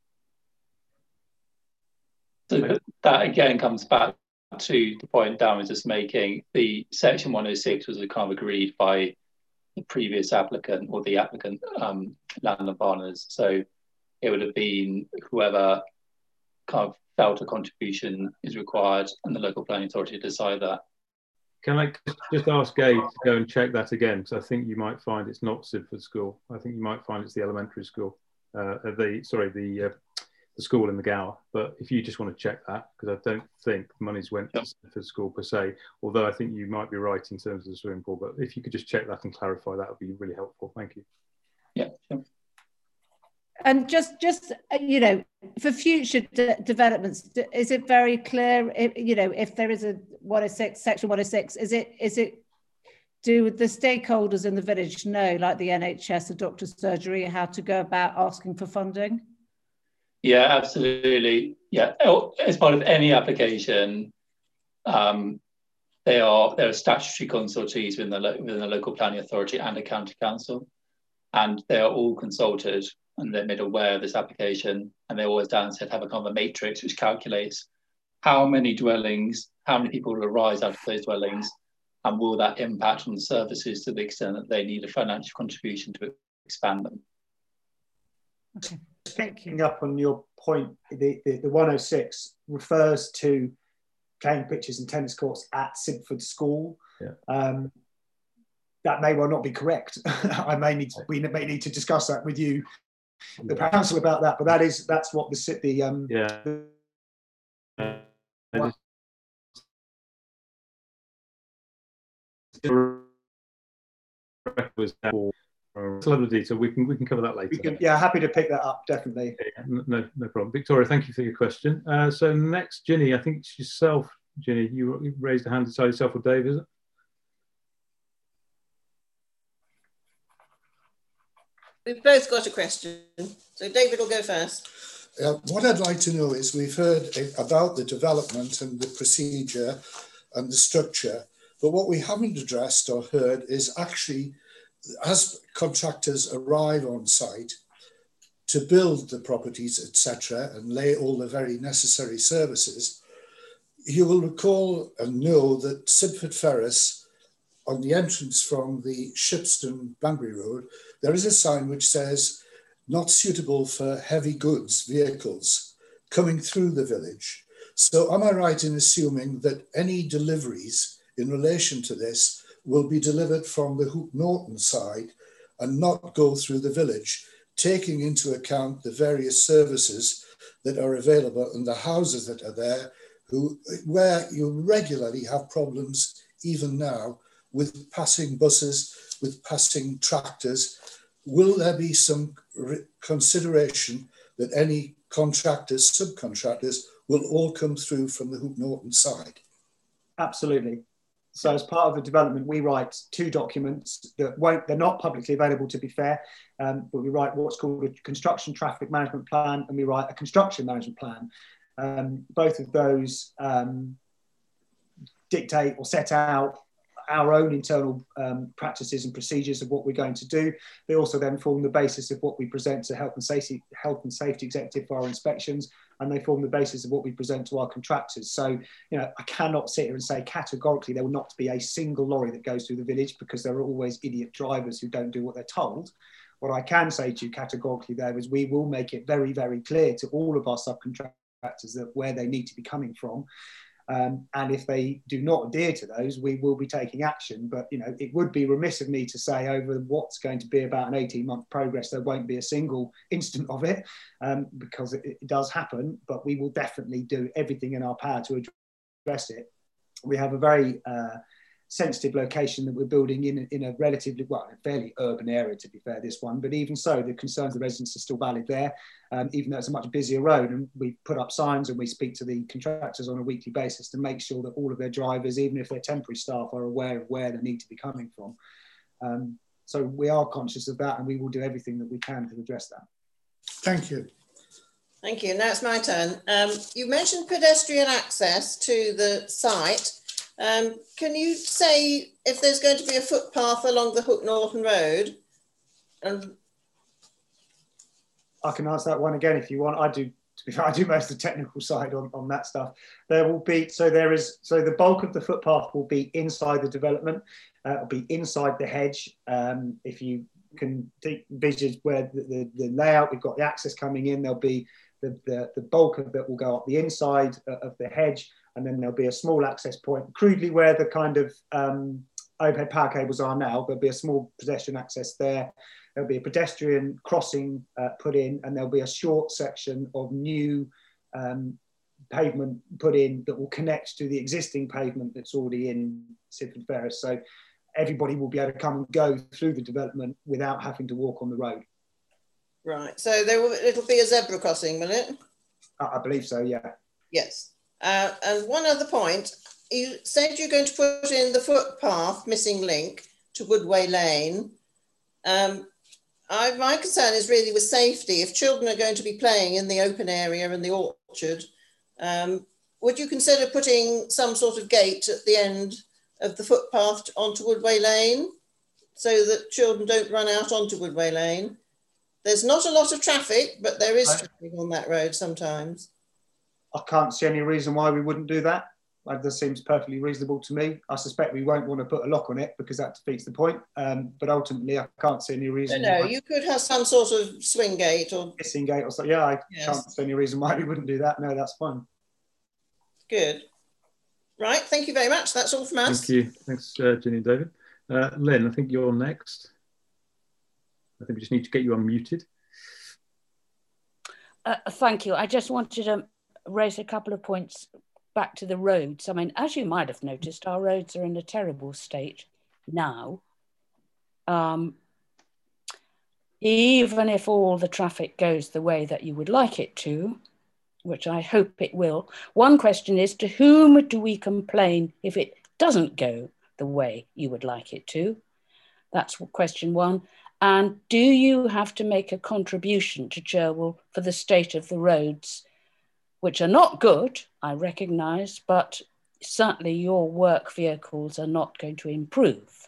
So that again comes back to the point Dan was just making. The section one oh six was kind of agreed by the previous applicant or the applicant um, landlord partners. So it would have been whoever kind of felt a contribution is required and the local planning authority to decide that. Can I just ask Gabe to go and check that again? Because I think you might find it's not Sibford School. I think you might find it's the elementary school. Uh, the sorry, the uh, the school in the Gower. But if you just want to check that, because I don't think the money's went yep. to Sibford School per se, although I think you might be right in terms of the swimming pool. But if you could just check that and clarify, that would be really helpful. Thank you. Yeah. Sure. And just, just you know, for future de developments, is it very clear, if, you know, if there is a one oh six, section one oh six, is it, is it, do the stakeholders in the village know, like the N H S, the doctor's surgery, how to go about asking for funding? Yeah, absolutely. Yeah, as part of any application, um, they are there are statutory consultees within the, within the local planning authority and a county council, and they are all consulted and they're made aware of this application, and they always, Dan said, have a kind of a matrix which calculates how many dwellings, how many people will arise out of those dwellings, and will that impact on the services to the extent that they need a financial contribution to expand them. Okay. Picking up on your point, the, the, the one oh six refers to playing pitches and tennis courts at Sibford School. Yeah. Um, that may well not be correct. I may need to, we may need to discuss that with you, the council, about that. But that is that's what the the um yeah. The, It's a lot of detail. We can we can cover that later. We can, yeah, happy to pick that up, definitely. Yeah, no, no problem. Victoria, thank you for your question. Uh, so next, Ginny, I think it's yourself, Ginny. You, you raised a hand to say yourself or Dave, is it? We've both got a question. So David will go first. Uh, what I'd like to know is we've heard about the development and the procedure and the structure, but what we haven't addressed or heard is actually, as contractors arrive on site to build the properties, et cetera, and lay all the very necessary services, you will recall and know that Sibford Ferris, on the entrance from the Shipston Banbury Road, there is a sign which says, not suitable for heavy goods vehicles coming through the village. So am I right in assuming that any deliveries in relation to this will be delivered from the Hook Norton side and not go through the village, taking into account the various services that are available and the houses that are there, who, where you regularly have problems even now with passing buses, with passing tractors? Will there be some consideration that any contractors, subcontractors will all come through from the Hook Norton side? Absolutely. So as part of the development, we write two documents that won't, they're not publicly available, to be fair, um, but we write what's called a construction traffic management plan, and we write a construction management plan. Um, both of those um, dictate or set out our own internal um, practices and procedures of what we're going to do. They also then form the basis of what we present to health and safety, health and safety executive for our inspections, and they form the basis of what we present to our contractors. So, you know, I cannot sit here and say categorically there will not be a single lorry that goes through the village, because there are always idiot drivers who don't do what they're told. What I can say to you categorically there is we will make it very, very clear to all of our subcontractors that where they need to be coming from. Um, and if they do not adhere to those, we will be taking action. But, you know, it would be remiss of me to say over what's going to be about an eighteen month progress, there won't be a single instant of it, um, because it, it does happen, but we will definitely do everything in our power to address it. We have a very uh, sensitive location that we're building in, in a relatively, well, a fairly urban area, to be fair, this one. But even so, the concerns of the residents are still valid there, um, even though it's a much busier road. And we put up signs and we speak to the contractors on a weekly basis to make sure that all of their drivers, even if they're temporary staff, are aware of where they need to be coming from. Um, so we are conscious of that, and we will do everything that we can to address that. Thank you. Thank you. Now it's my turn. Um, you mentioned pedestrian access to the site. Um, can you say if there's going to be a footpath along the Hook Norton Road? Um, I can answer that one again if you want. I do. To be fair, I do most of the technical side on, on that stuff. There will be so there is so the bulk of the footpath will be inside the development. Uh, it'll be inside the hedge. Um, if you can envisage where the, the, the layout, we've got the access coming in. There'll be the, the the bulk of it will go up the inside of the hedge. And then there'll be a small access point, crudely where the kind of um, overhead power cables are now. There'll be a small pedestrian access there. There'll be a pedestrian crossing uh, put in, and there'll be a short section of new um, pavement put in that will connect to the existing pavement that's already in Sibford Ferris. So everybody will be able to come and go through the development without having to walk on the road. Right, so there will, it'll be a zebra crossing, will it? I, I believe so, yeah. Yes. Uh, and one other point, you said you're going to put in the footpath missing link to Woodway Lane. Um, I, my concern is really with safety. If children are going to be playing in the open area and the orchard, um, would you consider putting some sort of gate at the end of the footpath onto Woodway Lane so that children don't run out onto Woodway Lane? There's not a lot of traffic, but there is traffic on that road sometimes. I can't see any reason why we wouldn't do that. Like, that seems perfectly reasonable to me. I suspect we won't want to put a lock on it because that defeats the point. Um, but ultimately, I can't see any reason. No, no, you could have some sort of swing gate or missing gate or something. Yeah, I yes. can't see any reason why we wouldn't do that. No, that's fine. Good. Right, thank you very much. That's all from us. Thank you. Thanks, uh, Ginny and David. Uh, Lynn, I think you're next. I think we just need to get you unmuted. Uh, thank you. I just wanted to raise a couple of points back to the roads. I mean, as you might have noticed, our roads are in a terrible state now. Um, even if all the traffic goes the way that you would like it to, which I hope it will, one question is, to whom do we complain if it doesn't go the way you would like it to? That's question one. And do you have to make a contribution to Cherwell for the state of the roads, which are not good, I recognise, but certainly your work vehicles are not going to improve?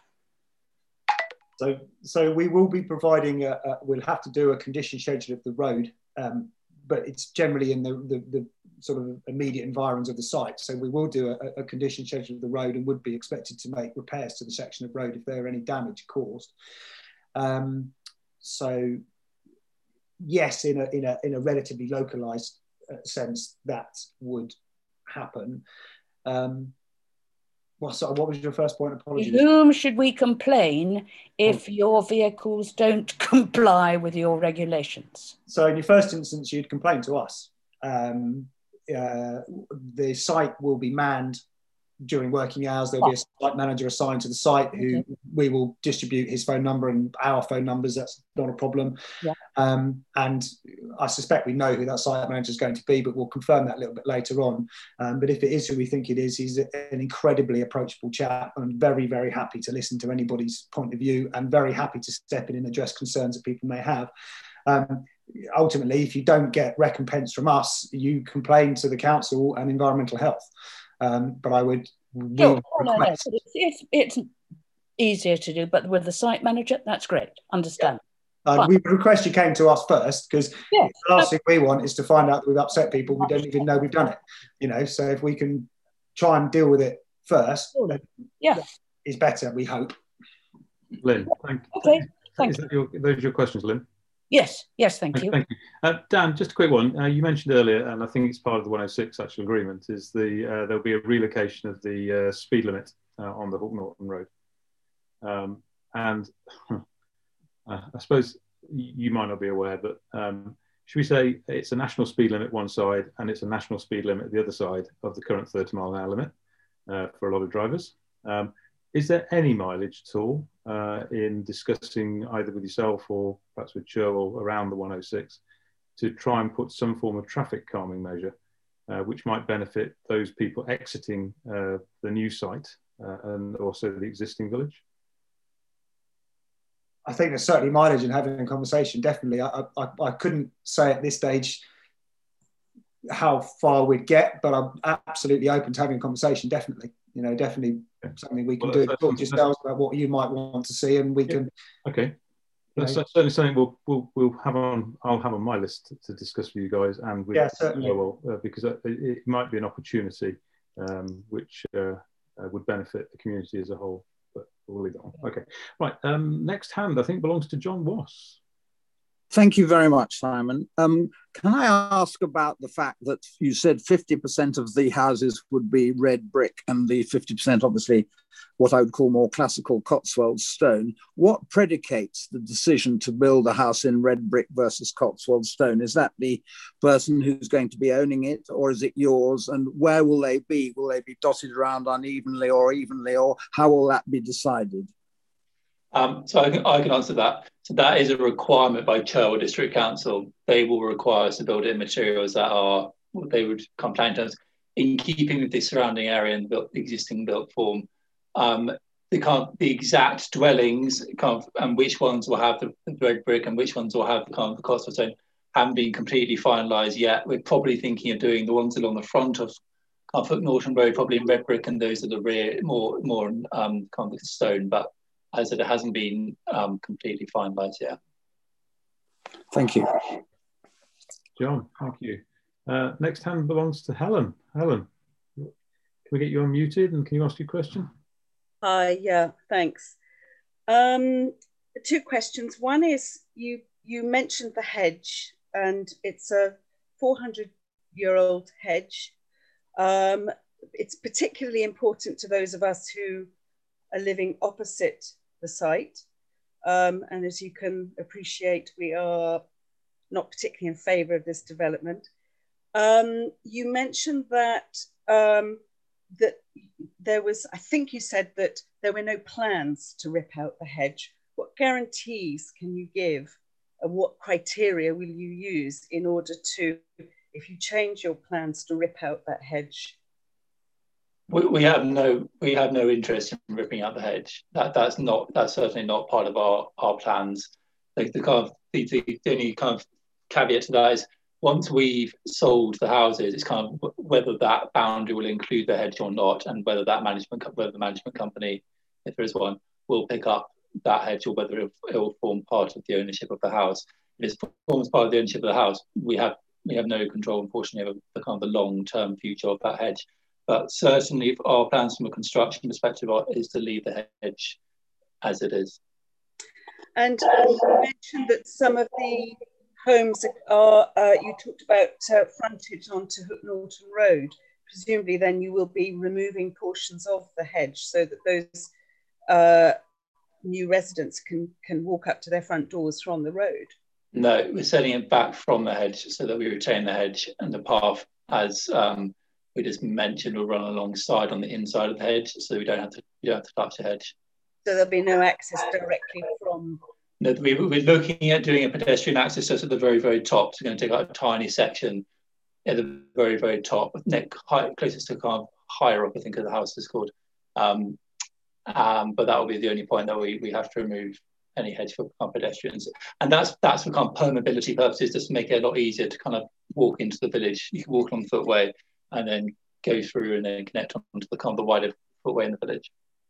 So, so we will be providing, a, a, we'll have to do a condition schedule of the road, um, but it's generally in the, the, the sort of immediate environs of the site. So we will do a, a condition schedule of the road and would be expected to make repairs to the section of road if there are any damage caused. Um, so yes, in a, in a, in a relatively localised uh, sense, that would happen. Um, well, sorry, what was your first point? Apologies. To whom should we complain if your vehicles don't comply with your regulations? So in your first instance, you'd complain to us. Um, uh, the site will be manned during working hours. There'll be a site manager assigned to the site who okay. we will distribute his phone number and our phone numbers. That's not a problem. Yeah. Um, and I suspect we know who that site manager is going to be, but we'll confirm that a little bit later on. Um, but if it is who we think it is, he's an incredibly approachable chap and very, very happy to listen to anybody's point of view and very happy to step in and address concerns that people may have. Um, ultimately, if you don't get recompense from us, you complain to the council and environmental health. Um, but I would sure. oh, no, no. It's, it's, it's easier to do, but with the site manager, that's great. Understand. Yeah. Uh, we would request you came to us first, because yeah. the last thing we want is to find out that we've upset people. We don't even know we've done it. You know, so if we can try and deal with it first, then yeah, it's better. We hope. Lynn, thank you. Okay, thank Is that your, those are your questions, Lynn? Yes, yes, thank you. Thank you. Uh, Dan, just a quick one. Uh, you mentioned earlier, and I think it's part of the one oh six actual agreement, is the uh, there'll be a relocation of the uh, speed limit uh, on the Hook Norton Road. Um, and uh, I suppose you might not be aware, but um, should we say it's a national speed limit one side and it's a national speed limit the other side of the current thirty mile an hour limit uh, for a lot of drivers. Um, is there any mileage at all uh, in discussing either with yourself or perhaps with Cherwell around the one oh six to try and put some form of traffic calming measure, uh, which might benefit those people exiting uh, the new site uh, and also the existing village? I think there's certainly mileage in having a conversation, definitely. I, I, I couldn't say at this stage how far we'd get, but I'm absolutely open to having a conversation, definitely. You know, definitely something we can well, do. Talk to yourselves about what you might want to see, and we yeah. can. Okay, that's know. certainly something we'll we'll we'll have on. I'll have on my list to discuss with you guys and with yeah, certainly. Well, uh, because it, it might be an opportunity um, which uh, uh, would benefit the community as a whole. But we'll leave it on. Okay, right. Um, next hand, I think, belongs to John Wass. Thank you very much, Simon. Um, can I ask about the fact that you said fifty percent of the houses would be red brick and the fifty percent obviously what I would call more classical Cotswold stone. What predicates the decision to build a house in red brick versus Cotswold stone? Is that the person who's going to be owning it, or is it yours? And where will they be? Will they be dotted around unevenly or evenly, or how will that be decided? Um, so I can, I can answer that. So that is a requirement by Cherwell District Council. They will require us to build in materials that are, they would complain to us, in keeping with the surrounding area and the existing built form. Um, the, kind of, the exact dwellings kind of, and which ones will have the, the red brick and which ones will have the, kind of, the Cotswold stone haven't been completely finalised yet. We're probably thinking of doing the ones along the front of kind of Norton Road, probably in red brick, and those at the rear, more, more um, kind of stone. But as it hasn't been um, completely finalised yet. Thank you. John, thank you. Uh, next hand belongs to Helen. Helen, can we get you unmuted and can you ask your question? Hi, uh, yeah, thanks. Um, two questions. One is, you, you mentioned the hedge, and it's a four hundred year old hedge. Um, it's particularly important to those of us who are living opposite the site. Um, and as you can appreciate, we are not particularly in favour of this development. Um, you mentioned that, um, that there was, I think you said that there were no plans to rip out the hedge. What guarantees can you give, and what criteria will you use in order to, if you change your plans to rip out that hedge? We, we have no we have no interest in ripping out the hedge. That that's not that's certainly not part of our our plans. The, the kind of the, the only kind of caveat to that is, once we've sold the houses, it's kind of whether that boundary will include the hedge or not, and whether that management whether the management company, if there is one, will pick up that hedge, or whether it will form part of the ownership of the house. If it forms part of the ownership of the house, we have we have no control, unfortunately, over the kind of the long term future of that hedge. But certainly our plans from a construction perspective are, is to leave the hedge as it is. And you mentioned that some of the homes are, uh, you talked about uh, frontage onto Hook Norton Road. Presumably then you will be removing portions of the hedge so that those uh, new residents can, can walk up to their front doors from the road. No, we're setting it back from the hedge so that we retain the hedge, and the path, as um, we just mentioned, will run alongside on the inside of the hedge, so we don't have to you don't have to touch the hedge. So there'll be no access directly from. No, we, we're looking at doing a pedestrian access just at the very, very top. So we're going to take out a tiny section at the very, very top, neck height, closest to kind of higher up, I think, as the house is called. Um, um, but that will be the only point that we we have to remove any hedge for kind of pedestrians, and that's that's for kind of permeability purposes, just to make it a lot easier to kind of walk into the village. You can walk along the footway and then go through and then connect onto the kind of the wider footway in the village.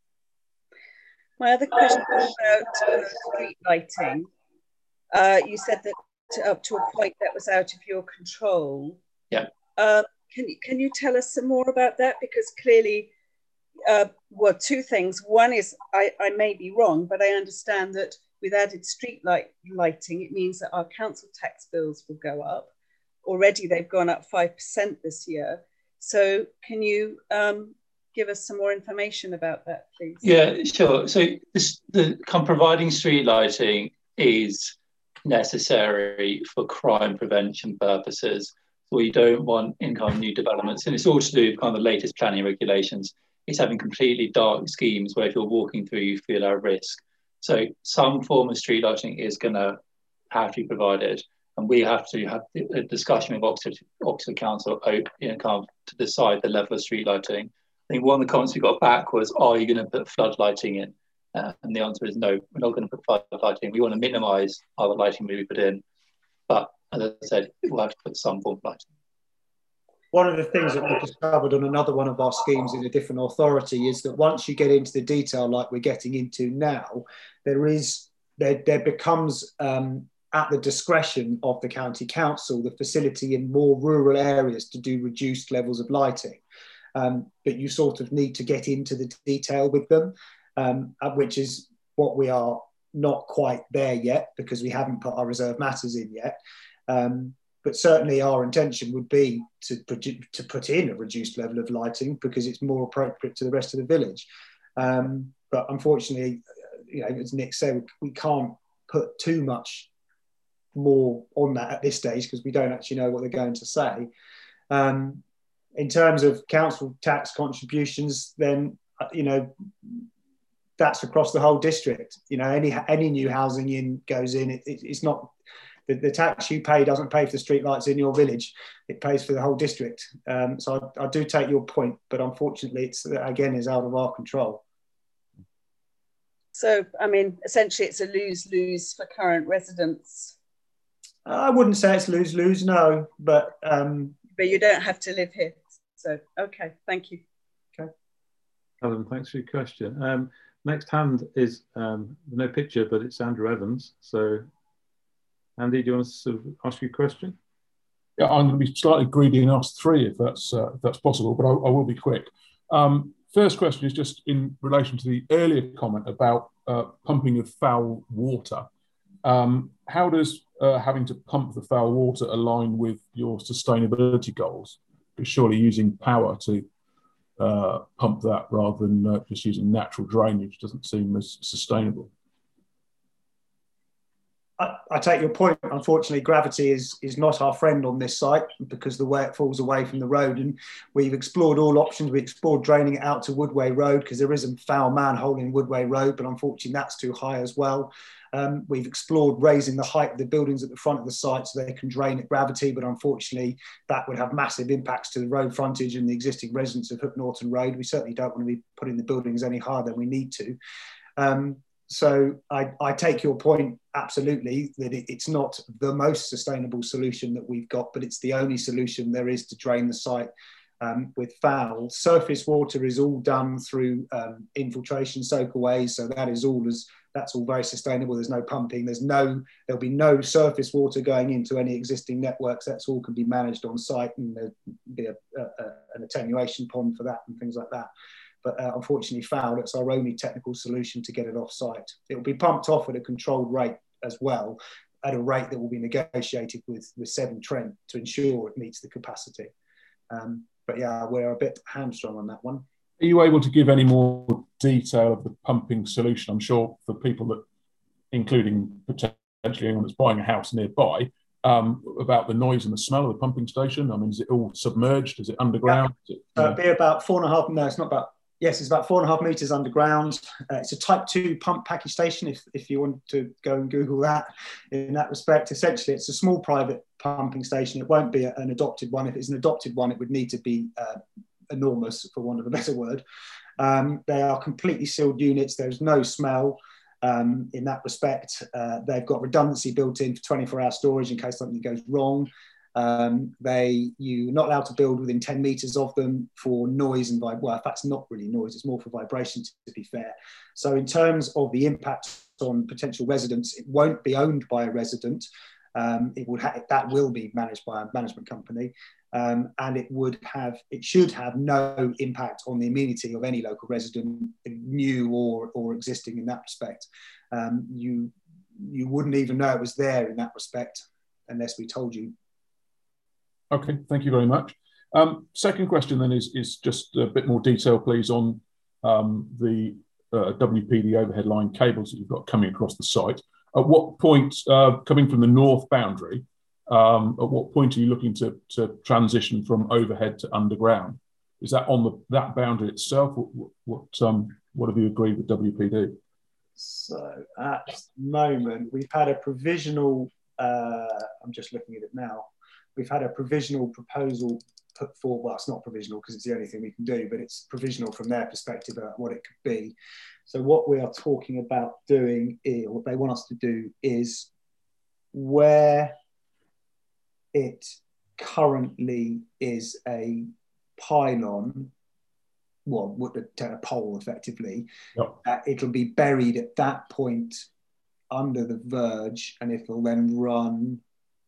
My other question was about uh, street lighting. Uh, you said that to, up to a point that was out of your control. Yeah. Uh, can you can you tell us some more about that? Because clearly, uh, well, two things. One is I, I may be wrong, but I understand that with added street light lighting, it means that our council tax bills will go up. Already they've gone up five percent this year. So can you um, give us some more information about that, please? Yeah, sure. So this, the kind of providing street lighting is necessary for crime prevention purposes. So we don't want in kind of new developments, and it's all to do with kind of the latest planning regulations. is having completely dark schemes where if you're walking through, you feel at risk. So some form of street lighting is going to have to be provided, and we have to have a discussion with Oxford, Oxford Council, you know, kind of to decide the level of street lighting. I think one of the comments we got back was, are you going to put flood lighting in? Uh, and the answer is no, we're not going to put flood lighting. We want to minimise how the lighting we put in. But as I said, we'll have to put some form of lighting. One of the things that we discovered on another one of our schemes in a different authority is that once you get into the detail like we're getting into now, there is there, there becomes um, at the discretion of the county council the facility in more rural areas to do reduced levels of lighting. Um, but you sort of need to get into the detail with them, um, which is what we are not quite there yet because we haven't put our reserve matters in yet. Um, but certainly our intention would be to, to put in a reduced level of lighting because it's more appropriate to the rest of the village. Um, but unfortunately, you know, as Nick said, we can't put too much more on that at this stage because we don't actually know what they're going to say. Um, In terms of council tax contributions, then, you know, that's across the whole district. You know, any any new housing in goes in. It, it, it's not, the, the tax you pay doesn't pay for the streetlights in your village. It pays for the whole district. Um, so I, I do take your point, but unfortunately, it's again is out of our control. So, I mean, essentially, it's a lose-lose for current residents. I wouldn't say it's lose-lose, no, but um, but you don't have to live here. So, okay, thank you. Okay. Alan, thanks for your question. Um, next hand is um, no picture, but it's Andrew Evans. So, Andy, do you want to sort of ask you a question? Yeah, I'm going to be slightly greedy and ask three if that's uh, if that's possible, but I, I will be quick. Um, first question is just in relation to the earlier comment about uh, pumping of foul water. Um, how does uh, having to pump the foul water align with your sustainability goals? Because surely using power to uh, pump that rather than uh, just using natural drainage doesn't seem as sustainable. I, I take your point. Unfortunately, gravity is, is not our friend on this site because the way it falls away from the road. And we've explored all options. We explored draining it out to Woodway Road because there is a foul manhole in Woodway Road, but unfortunately that's too high as well. Um, we've explored raising the height of the buildings at the front of the site so they can drain at gravity, but unfortunately that would have massive impacts to the road frontage and the existing residents of Hook Norton Road. We certainly don't want to be putting the buildings any higher than we need to. Um, so I, I take your point absolutely that it, it's not the most sustainable solution that we've got, but it's the only solution there is to drain the site um, with foul. Surface water is all done through um, infiltration soakaways, so that is all as That's all very sustainable. There's no pumping. There's no, there'll be no surface water going into any existing networks. That's all can be managed on site, and there'll be a, a, a, an attenuation pond for that and things like that. But uh, unfortunately, foul, it's our only technical solution to get it off site. It will be pumped off at a controlled rate as well, at a rate that will be negotiated with, with Severn Trent to ensure it meets the capacity. Um, but yeah, we're a bit hamstrung on that one. Are you able to give any more detail of the pumping solution? I'm sure for people that, including potentially anyone that's buying a house nearby, um, about the noise and the smell of the pumping station. I mean, is it all submerged? Is it underground? Yeah. Is it, uh, it'd be about four and a half, no, it's not about, yes, it's about four and a half metres underground. Uh, it's a type two pump package station, if, if you want to go and Google that in that respect. Essentially, it's a small private pumping station. It won't be a, an adopted one. If it's an adopted one, it would need to be uh, enormous, for want of a better word. Um, they are completely sealed units. There's no smell um, in that respect. Uh, they've got redundancy built in for twenty-four hour storage in case something goes wrong. Um, they, you're not allowed to build within ten metres of them for noise and vibration. Well, in fact, it's not really noise, it's more for vibration, to be fair. So in terms of the impact on potential residents, it won't be owned by a resident. Um, it would ha that will be managed by a management company. Um, and it would have, it should have no impact on the amenity of any local resident, new or, or existing in that respect. Um, you, you wouldn't even know it was there in that respect unless we told you. Okay, thank you very much. Um, second question then is, is just a bit more detail, please, on um, the uh, W P D overhead line cables that you've got coming across the site. At what point, uh, coming from the north boundary, Um, at what point are you looking to, to transition from overhead to underground? is that on the that boundary itself? What what, um, what have you agreed with W P D? So at the moment, we've had a provisional, uh, I'm just looking at it now, we've had a provisional proposal put forward. Well, it's not provisional because it's the only thing we can do, but it's provisional from their perspective about what it could be. So what we are talking about doing, is, what they want us to do is where it currently is a pylon, well, would a pole effectively, yep. uh, it'll be buried at that point under the verge, and it'll then run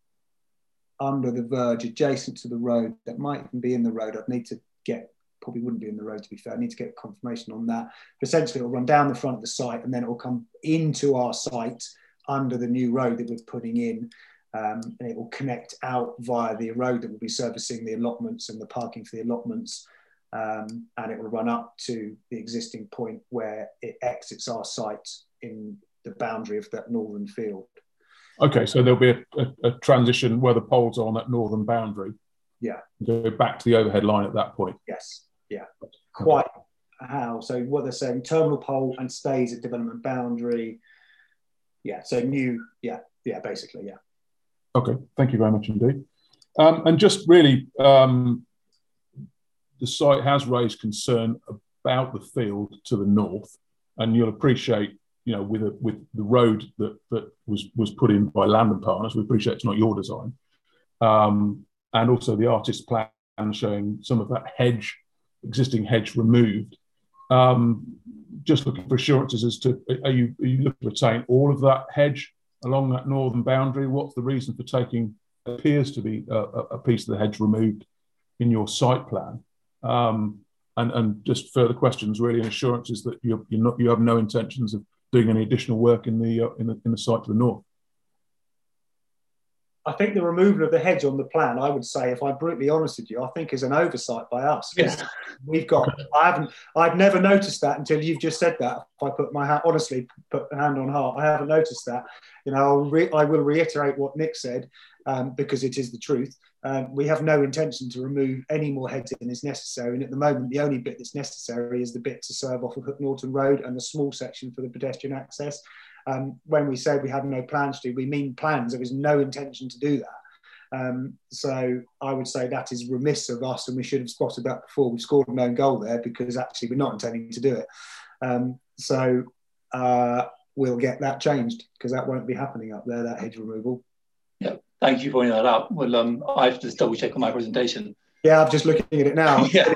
under the verge adjacent to the road. That might even be in the road. I'd need to get, probably wouldn't be in the road to be fair. I need to get confirmation on that. But essentially it'll run down the front of the site and then it will come into our site under the new road that we're putting in. Um, and it will connect out via the road that will be servicing the allotments and the parking for the allotments. Um, and it will run up to the existing point where it exits our site in the boundary of that northern field. Okay, so there'll be a, a, a transition where the poles are on that northern boundary. Yeah. Go back to the overhead line at that point. Yes, yeah. Quite how, so what they're saying, terminal pole and stays at development boundary. Yeah, so new, yeah, yeah, basically, yeah. Okay, thank you very much indeed. Um, and just really, um, the site has raised concern about the field to the north, and you'll appreciate, you know, with a, with the road that that was was put in by Landon Partners, we appreciate it's not your design, um, and also the artist's plan showing some of that hedge, existing hedge removed. Um, just looking for assurances as to, are you are you looking to retain all of that hedge along that northern boundary? What's the reason for taking appears to be a, a piece of the hedge removed in your site plan? Um, and, and just further questions, really, and assurances that you're, you're not, you have no intentions of doing any additional work in the, uh, in the in the site to the north. I think the removal of the hedge on the plan, I would say, if I'm brutally honest with you, I think is an oversight by us. Yes. We've got, I haven't, I've never noticed that until you've just said that. If I put my hand, honestly, put a hand on heart, I haven't noticed that. You know, I'll re, I will reiterate what Nick said, um, because it is the truth. Um, we have no intention to remove any more hedge than is necessary. And at the moment, the only bit that's necessary is the bit to serve off of Hook Norton Road and the small section for the pedestrian access. Um, when we say we have no plans to, we mean plans. There is no intention to do that. Um, so I would say that is remiss of us, and we should have spotted that before we scored an own goal there, because actually we're not intending to do it. Um, so uh, we'll get that changed, because that won't be happening up there, that hedge removal. Yeah, thank you for pointing that out. Well, um, I have to just double check on my presentation. Yeah, I'm just looking at it now. Yeah.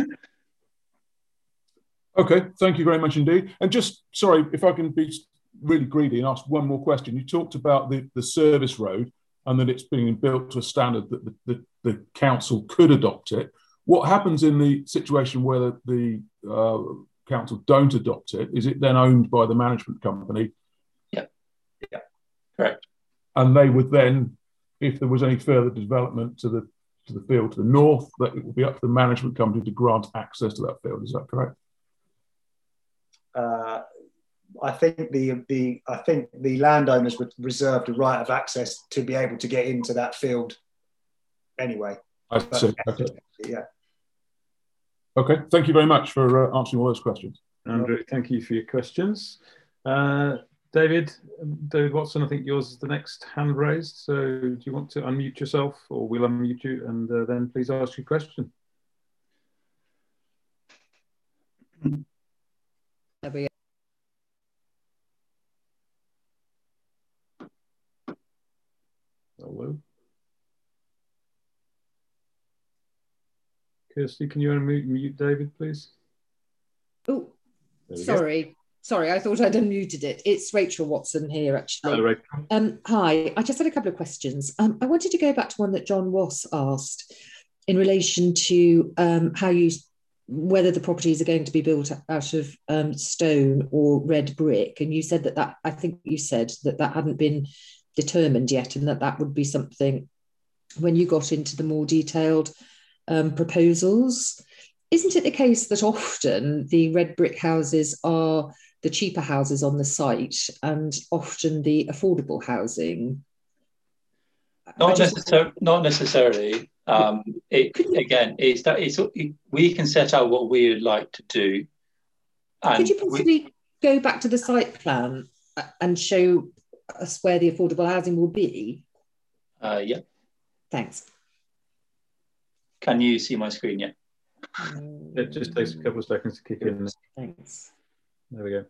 Okay, thank you very much indeed. And just, sorry, if I can be really greedy and ask one more question. You talked about the, the service road and that it's being built to a standard that the, the, the council could adopt it. What happens in the situation where the, the uh, council don't adopt it? Is it then owned by the management company? Yeah, yeah, correct. And they would then, if there was any further development to the to the field to the north, that it would be up to the management company to grant access to that field. Is that correct? Uh, I think the the I think the landowners were reserved a right of access to be able to get into that field anyway. I see. Okay. Yeah. Okay. Thank you very much for uh, answering all those questions. Andrew, thank you for your questions. Uh, David, David Watson, I think yours is the next hand raised. So do you want to unmute yourself, or we'll unmute you, and uh, then please ask your question. There we go. Hello. Kirsty, can you unmute mute David, please? Oh, sorry. Go. Sorry, I thought I'd unmuted it. It's Rachel Watson here, actually. Hello, Rachel. Um, hi, I just had a couple of questions. Um, I wanted to go back to one that John Wass asked in relation to um, how you, whether the properties are going to be built out of um, stone or red brick. And you said that that, I think you said that that hadn't been determined yet, and that that would be something when you got into the more detailed um, proposals. Isn't it the case that often the red brick houses are the cheaper houses on the site, and often the affordable housing? Not, necessar- not necessarily. Um, it again, it's that it's we can set out what we would like to do. And could you possibly we, go back to the site plan and show us where the affordable housing will be? Uh, yeah. Thanks. Can you see my screen yet? It just takes a couple of seconds to kick in. Thanks. There we go.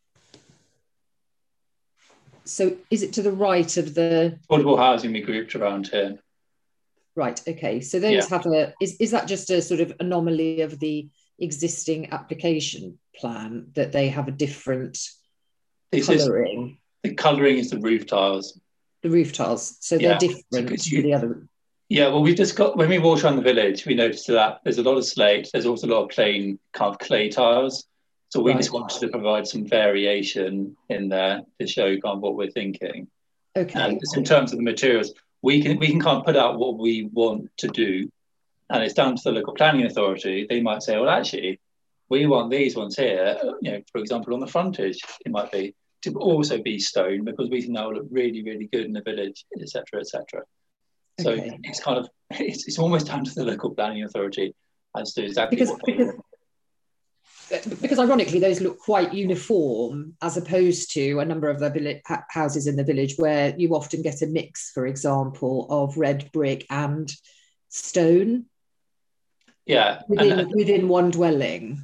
So is it to the right of the... Affordable housing we grouped around here. Right, okay. So those yeah. have a... Is, is that just a sort of anomaly of the existing application plan, that they have a different colouring? The colouring is the roof tiles. The roof tiles. So yeah. they're different you, to the other... Yeah, well, we've just got, when we walk around the village, we noticed that there's a lot of slate, there's also a lot of plain kind of clay tiles. So we right. just wanted to provide some variation in there to show kind of what we're thinking. Okay. And just in terms of the materials, we can we can kind of put out what we want to do, and it's down to the local planning authority. They might say, well, actually, we want these ones here, you know, for example, on the frontage, it might be, to also be stone, because we think that will look really, really good in the village, et cetera, et cetera. So okay. it's kind of, it's, it's almost down to the local planning authority as to exactly because, what they because, want. Because ironically, those look quite uniform as opposed to a number of the village, houses in the village where you often get a mix, for example, of red brick and stone. Yeah. Within, and, uh, within one dwelling.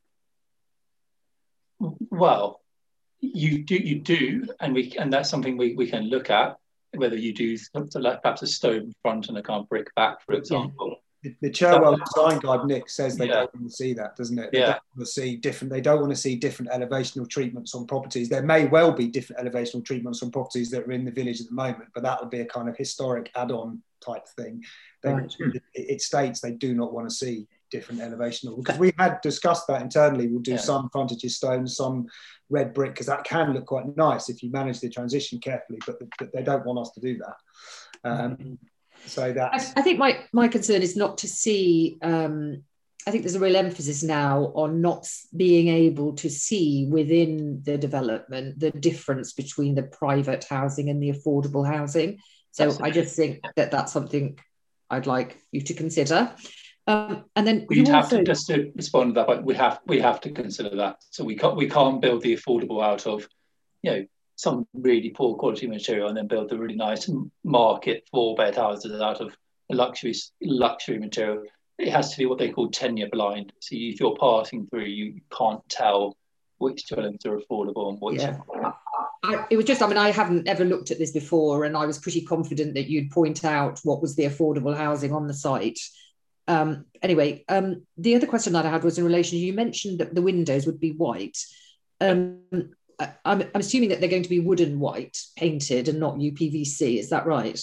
Well, you do, you do, and we and that's something we, we can look at. Whether you do like perhaps a stone front and a kind of brick back, for example. The, the Cherwell Design Guide, Nick, says they yeah. don't want to see that, doesn't it? They yeah. don't want to see different. They don't want to see different elevational treatments on properties. There may well be different elevational treatments on properties that are in the village at the moment, but that would be a kind of historic add-on type thing. They, right. it, it states they do not want to see different elevational, because we had discussed that internally. We'll do yeah. some frontages stone, some red brick, because that can look quite nice if you manage the transition carefully, but, the, but they don't want us to do that. Um, mm-hmm. So that's... I, I think my, my concern is not to see, um, I think there's a real emphasis now on not being able to see within the development the difference between the private housing and the affordable housing. So Absolutely. I just think that that's something I'd like you to consider. Um, and then we'd have also... to just to respond to that, but we have we have to consider that. So we can't we can't build the affordable out of, you know, some really poor quality material and then build the really nice market four bed houses out of a luxury luxury material. It has to be what they call tenure blind. So if you're passing through, you can't tell which dwellings are affordable and which. Yeah. I, it was just, I mean, I haven't ever looked at this before, and I was pretty confident that you'd point out what was the affordable housing on the site. Um, anyway, um, the other question that I had was in relation, you mentioned that the windows would be white. Um, I, I'm, I'm assuming that they're going to be wooden white, painted, and not U P V C. Is that right?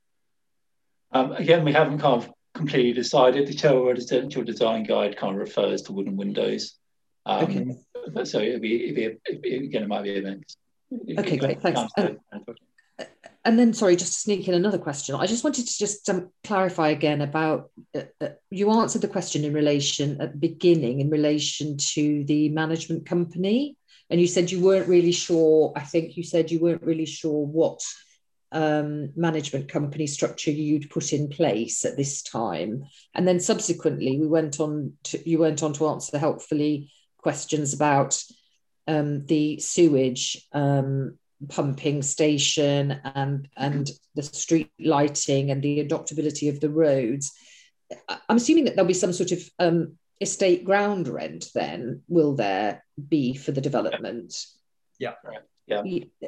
Um, again, we haven't kind of completely decided. The Cherwell Residential Design Guide kind of refers to wooden windows. Um, okay. So it'd be, it'd be, it'd be, again, it might be a mix. Okay, great, thanks. And, and then, sorry, just to sneak in another question. I just wanted to just um, clarify again about, uh, uh, you answered the question in relation at the beginning in relation to the management company, and you said you weren't really sure, I think you said you weren't really sure what um, management company structure you'd put in place at this time. And then subsequently, we went on to, you went on to answer helpfully questions about um, the sewage um, pumping station and, and the street lighting and the adoptability of the roads. I'm assuming that there'll be some sort of um, estate ground rent then, will there be for the development? Yeah, yeah.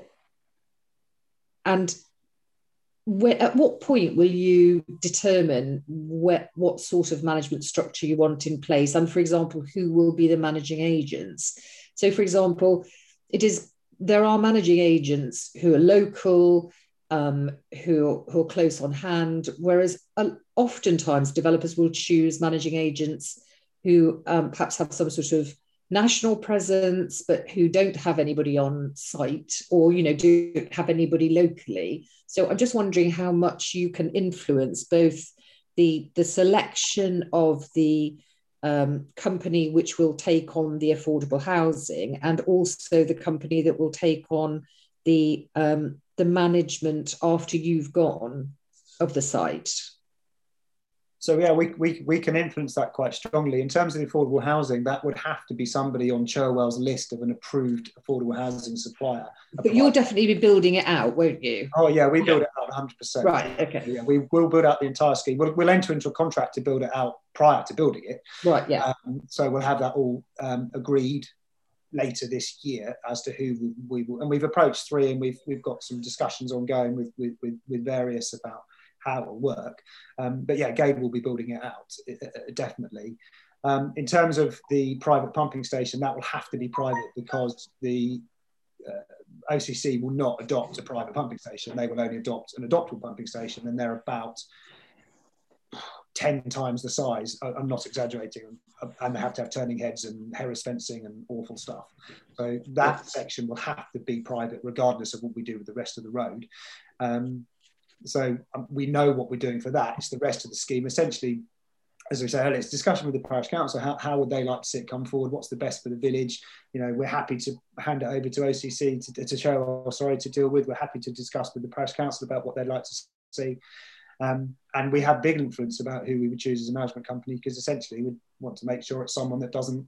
And where, at what point will you determine where, what sort of management structure you want in place? And for example, who will be the managing agents? So for example, it is there are managing agents who are local, um, who, who are close on hand, whereas uh, oftentimes developers will choose managing agents who um, perhaps have some sort of national presence, but who don't have anybody on site or, you know, don't have anybody locally. So I'm just wondering how much you can influence both the, the selection of the um, company which will take on the affordable housing and also the company that will take on the, um, the management after you've gone of the site. So yeah, we, we, we can influence that quite strongly. In terms of the affordable housing, that would have to be somebody on Cherwell's list of an approved affordable housing supplier. But you'll definitely be building it out, won't you? Oh yeah, we build it out one hundred percent. Right, okay. Yeah, we will build out the entire scheme. We'll, we'll enter into a contract to build it out prior to building it. Right, yeah. Um, so we'll have that all um, agreed later this year as to who we, we will. And we've approached three, and we've we've got some discussions ongoing with with, with, with various about how it will work. Um, but yeah, Gabe will be building it out, uh, definitely. Um, in terms of the private pumping station, that will have to be private because the uh, O C C will not adopt a private pumping station. They will only adopt an adoptable pumping station, and they're about ten times the size. I'm not exaggerating. And they have to have turning heads and Harris fencing and awful stuff. So that section will have to be private regardless of what we do with the rest of the road. Um, So um, we know what we're doing for that. It's the rest of the scheme. Essentially, as we said earlier, it's discussion with the parish council. How, how would they like to see it come forward? What's the best for the village? You know, we're happy to hand it over to O C C, to, to Cherwell, sorry, to deal with. We're happy to discuss with the parish council about what they'd like to see. Um, and we have big influence about who we would choose as a management company, because essentially we want to make sure it's someone that doesn't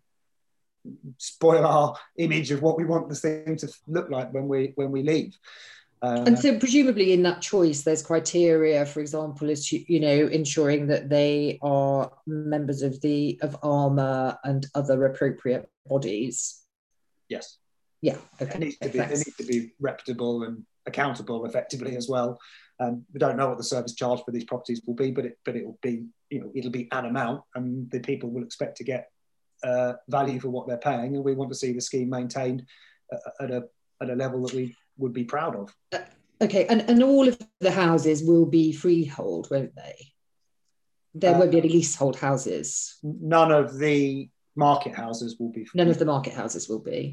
spoil our image of what we want this thing to look like when we when we leave. Uh, and so presumably in that choice, there's criteria, for example, as to, you know, ensuring that they are members of the of ARMA and other appropriate bodies. Yes. Yeah. Okay. It needs to be, it needs to be reputable and accountable effectively as well. Um, we don't know what the service charge for these properties will be, but it but it will be, you know, it'll be an amount, and the people will expect to get uh, value for what they're paying, and we want to see the scheme maintained at a at a level that we would be proud of. Uh, okay, and, and all of the houses will be freehold, won't they? There uh, won't be any leasehold houses. None of the market houses will be. None of the market houses will be.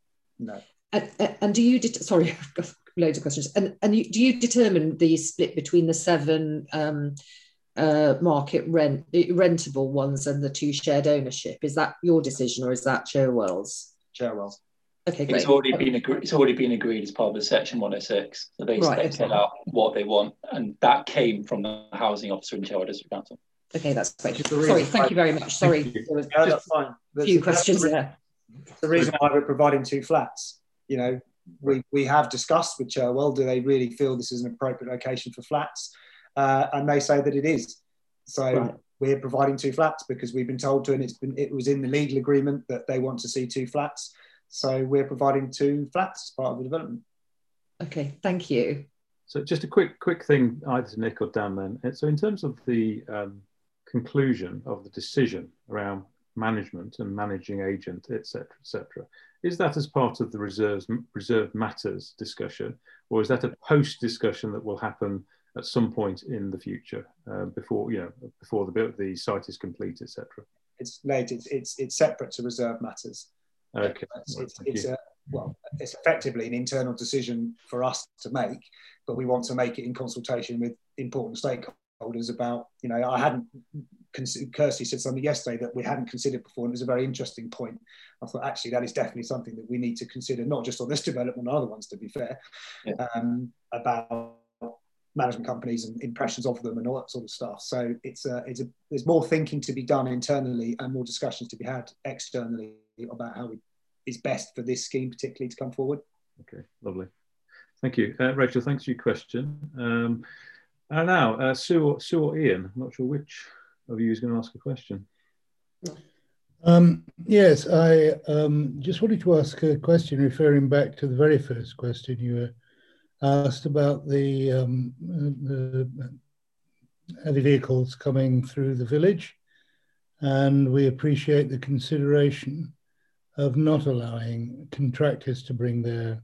No. And, and do you, sorry, I've got loads of questions. And, and you, do you determine the split between the seven um, uh, market rent, rentable ones and the two shared ownership? Is that your decision, or is that Cherwell's? Cherwell's. Okay, great. It's already been agreed. It's already been agreed as part of the Section one oh six. So they right, set okay. out what they want, and that came from the housing officer in Cherwell District Council. Okay, that's great. Sorry, thank you very much. Sorry, there was no, that's fine. A few questions there. The reason why we're providing two flats, you know, we we have discussed with Cherwell, do they really feel this is an appropriate location for flats? Uh, and they say that it is. So. Right. We're providing two flats because we've been told to, and it's been it was in the legal agreement that they want to see two flats. So we're providing two flats as part of the development. Okay, thank you. So just a quick quick thing, either to Nick or Dan then. So in terms of the um, conclusion of the decision around management and managing agent, et cetera, et cetera, is that as part of the reserves, reserved matters discussion, or is that a post discussion that will happen at some point in the future, uh, before you know, before the the site is complete, et cetera? It's late. It's it's it's separate to reserve matters. Okay. It's, it's, it's a, well, it's effectively an internal decision for us to make, but we want to make it in consultation with important stakeholders about. You know, I hadn't. Kirsty said something yesterday that we hadn't considered before, and it was a very interesting point. I thought actually that is definitely something that we need to consider, not just on this development, and other ones, to be fair, yeah. um, about management companies and impressions of them and all that sort of stuff. So it's a, it's a, there's more thinking to be done internally and more discussions to be had externally about how it's best for this scheme particularly to come forward. Okay, lovely. Thank you. Uh, Rachel, thanks for your question. Um, and now, uh, Sue, or, Sue or Ian, I'm not sure which of you is going to ask a question. Um, yes, I um, just wanted to ask a question referring back to the very first question you were asked about the, um, the heavy vehicles coming through the village, and we appreciate the consideration of not allowing contractors to bring their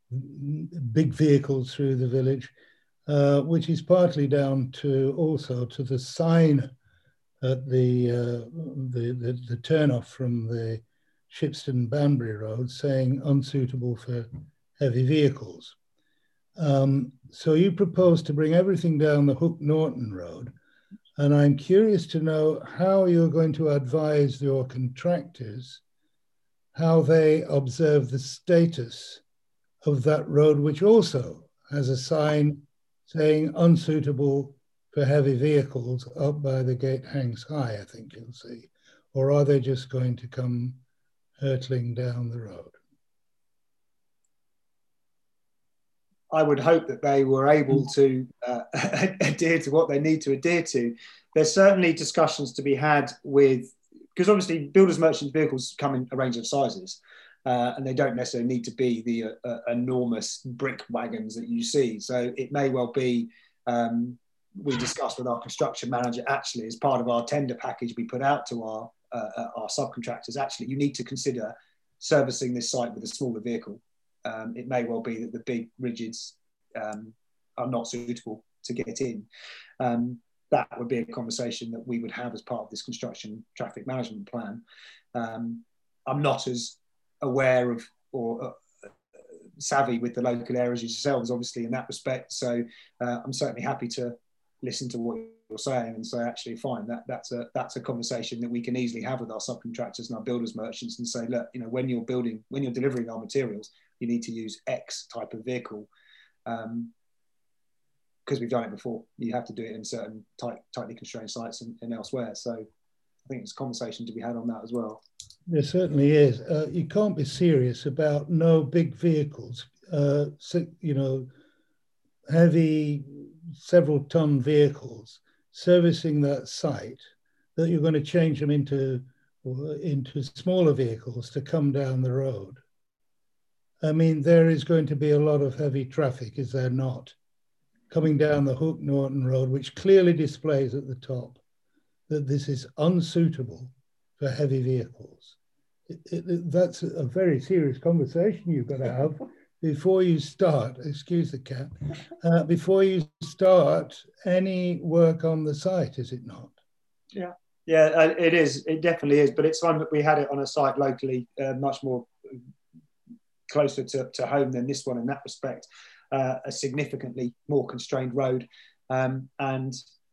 big vehicles through the village, uh, which is partly down to also to the sign at the, uh, the, the, the turn-off from the Shipston-Banbury Road saying unsuitable for heavy vehicles. Um, so you propose to bring everything down the Hook Norton Road, and I'm curious to know how you're going to advise your contractors how they observe the status of that road, which also has a sign saying unsuitable for heavy vehicles up by the Gate Hangs High, I think you'll see? Or are they just going to come hurtling down the road? I would hope that they were able to uh, adhere to what they need to adhere to. There's certainly discussions to be had with, because obviously builders merchant vehicles come in a range of sizes, uh, and they don't necessarily need to be the uh, uh, enormous brick wagons that you see. So it may well be, um, we discussed with our construction manager, actually, as part of our tender package we put out to our, uh, our subcontractors, actually, you need to consider servicing this site with a smaller vehicle. Um, it may well be that the big rigids um, are not suitable to get in. Um, that would be a conversation that we would have as part of this construction traffic management plan. Um, I'm not as aware of or uh, savvy with the local areas yourselves, obviously, in that respect. So uh, I'm certainly happy to listen to what you're saying and say, actually, fine, that, that's a that's a conversation that we can easily have with our subcontractors and our builders merchants and say, look, you know, when you're building, when you're delivering our materials, you need to use X type of vehicle, um, because we've done it before. You have to do it in certain tight, tightly constrained sites and, and elsewhere. So I think it's a conversation to be had on that as well. There certainly is. Uh, you can't be serious about no big vehicles, uh, so, you know, heavy several ton vehicles servicing that site, that you're going to change them into, into smaller vehicles to come down the road. I mean, there is going to be a lot of heavy traffic, is there not, coming down the Hook Norton Road, which clearly displays at the top that this is unsuitable for heavy vehicles. It, it, that's a very serious conversation you've got to have before you start, excuse the cat, uh, before you start any work on the site, is it not? Yeah, yeah, it is. It definitely is. But it's one that we had it on a site locally, uh, much more closer to, to home than this one in that respect, uh, a significantly more constrained road. Um, and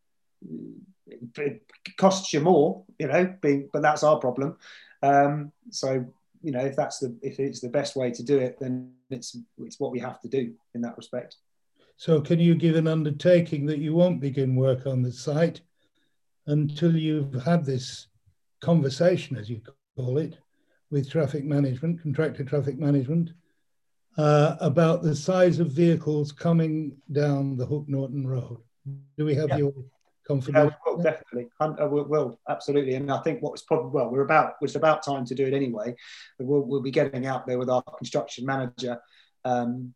it costs you more, you know, being, but that's our problem. Um, so, you know, if that's the, if it's the best way to do it, then it's, it's what we have to do in that respect. So can you give an undertaking that you won't begin work on the site until you've had this conversation, as you call it, with traffic management, contractor traffic management, uh, about the size of vehicles coming down the Hook Norton Road? Do we have yeah. your confirmation? Yeah, we will, definitely. Uh, we will, absolutely. And I think what was probably, well, we're about, it's about time to do it anyway. We'll, we'll be getting out there with our construction manager um,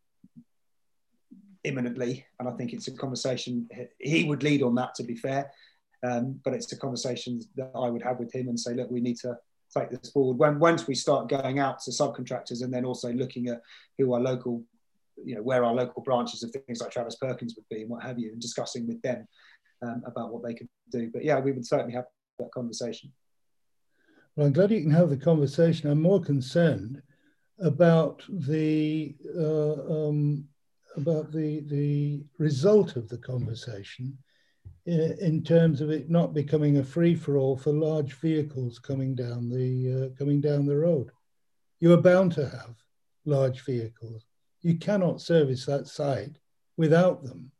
imminently. And I think it's a conversation, he would lead on that, to be fair. Um, but it's a conversation that I would have with him and say, look, we need to take this forward. When once we start going out to subcontractors and then also looking at who our local, you know, where our local branches of things like Travis Perkins would be and what have you, and discussing with them um, about what they can do. But yeah, we would certainly have that conversation. Well, I'm glad you can have the conversation. I'm more concerned about the uh, um, about the the result of the conversation, in terms of it not becoming a free-for-all for large vehicles coming down the uh, coming down the road. You are bound to have large vehicles. You cannot service that site without them.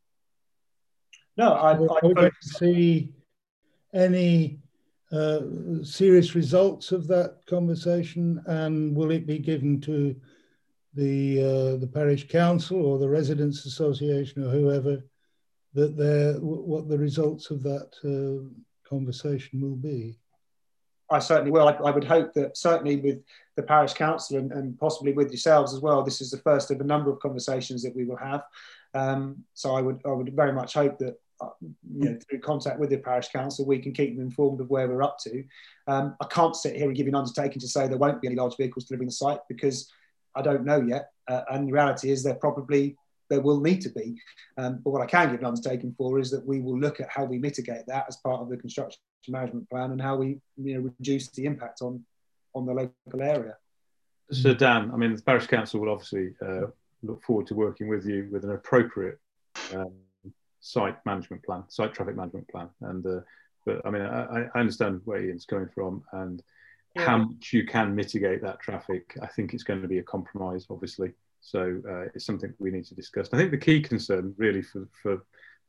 No, I, so I, are we going to see any uh, serious results of that conversation, and will it be given to the uh, the parish council or the residents association or whoever, that there, what the results of that uh, conversation will be? I certainly will. I, I would hope that certainly with the parish council and, and possibly with yourselves as well, this is the first of a number of conversations that we will have. Um, so I would, I would very much hope that uh, you know, through contact with the parish council, we can keep them informed of where we're up to. Um, I can't sit here and give you an undertaking to say there won't be any large vehicles delivering the site, because I don't know yet. Uh, and the reality is there probably there will need to be. Um, but what I can give an undertaking for is that we will look at how we mitigate that as part of the construction management plan and how we, you know, reduce the impact on, on the local area. So Dan, I mean, the parish council will obviously uh, look forward to working with you with an appropriate um, site management plan, site traffic management plan. And uh, but I mean, I, I understand where Ian's coming from and yeah. how much you can mitigate that traffic. I think it's going to be a compromise, obviously. So uh, it's something we need to discuss. I think the key concern really for, for,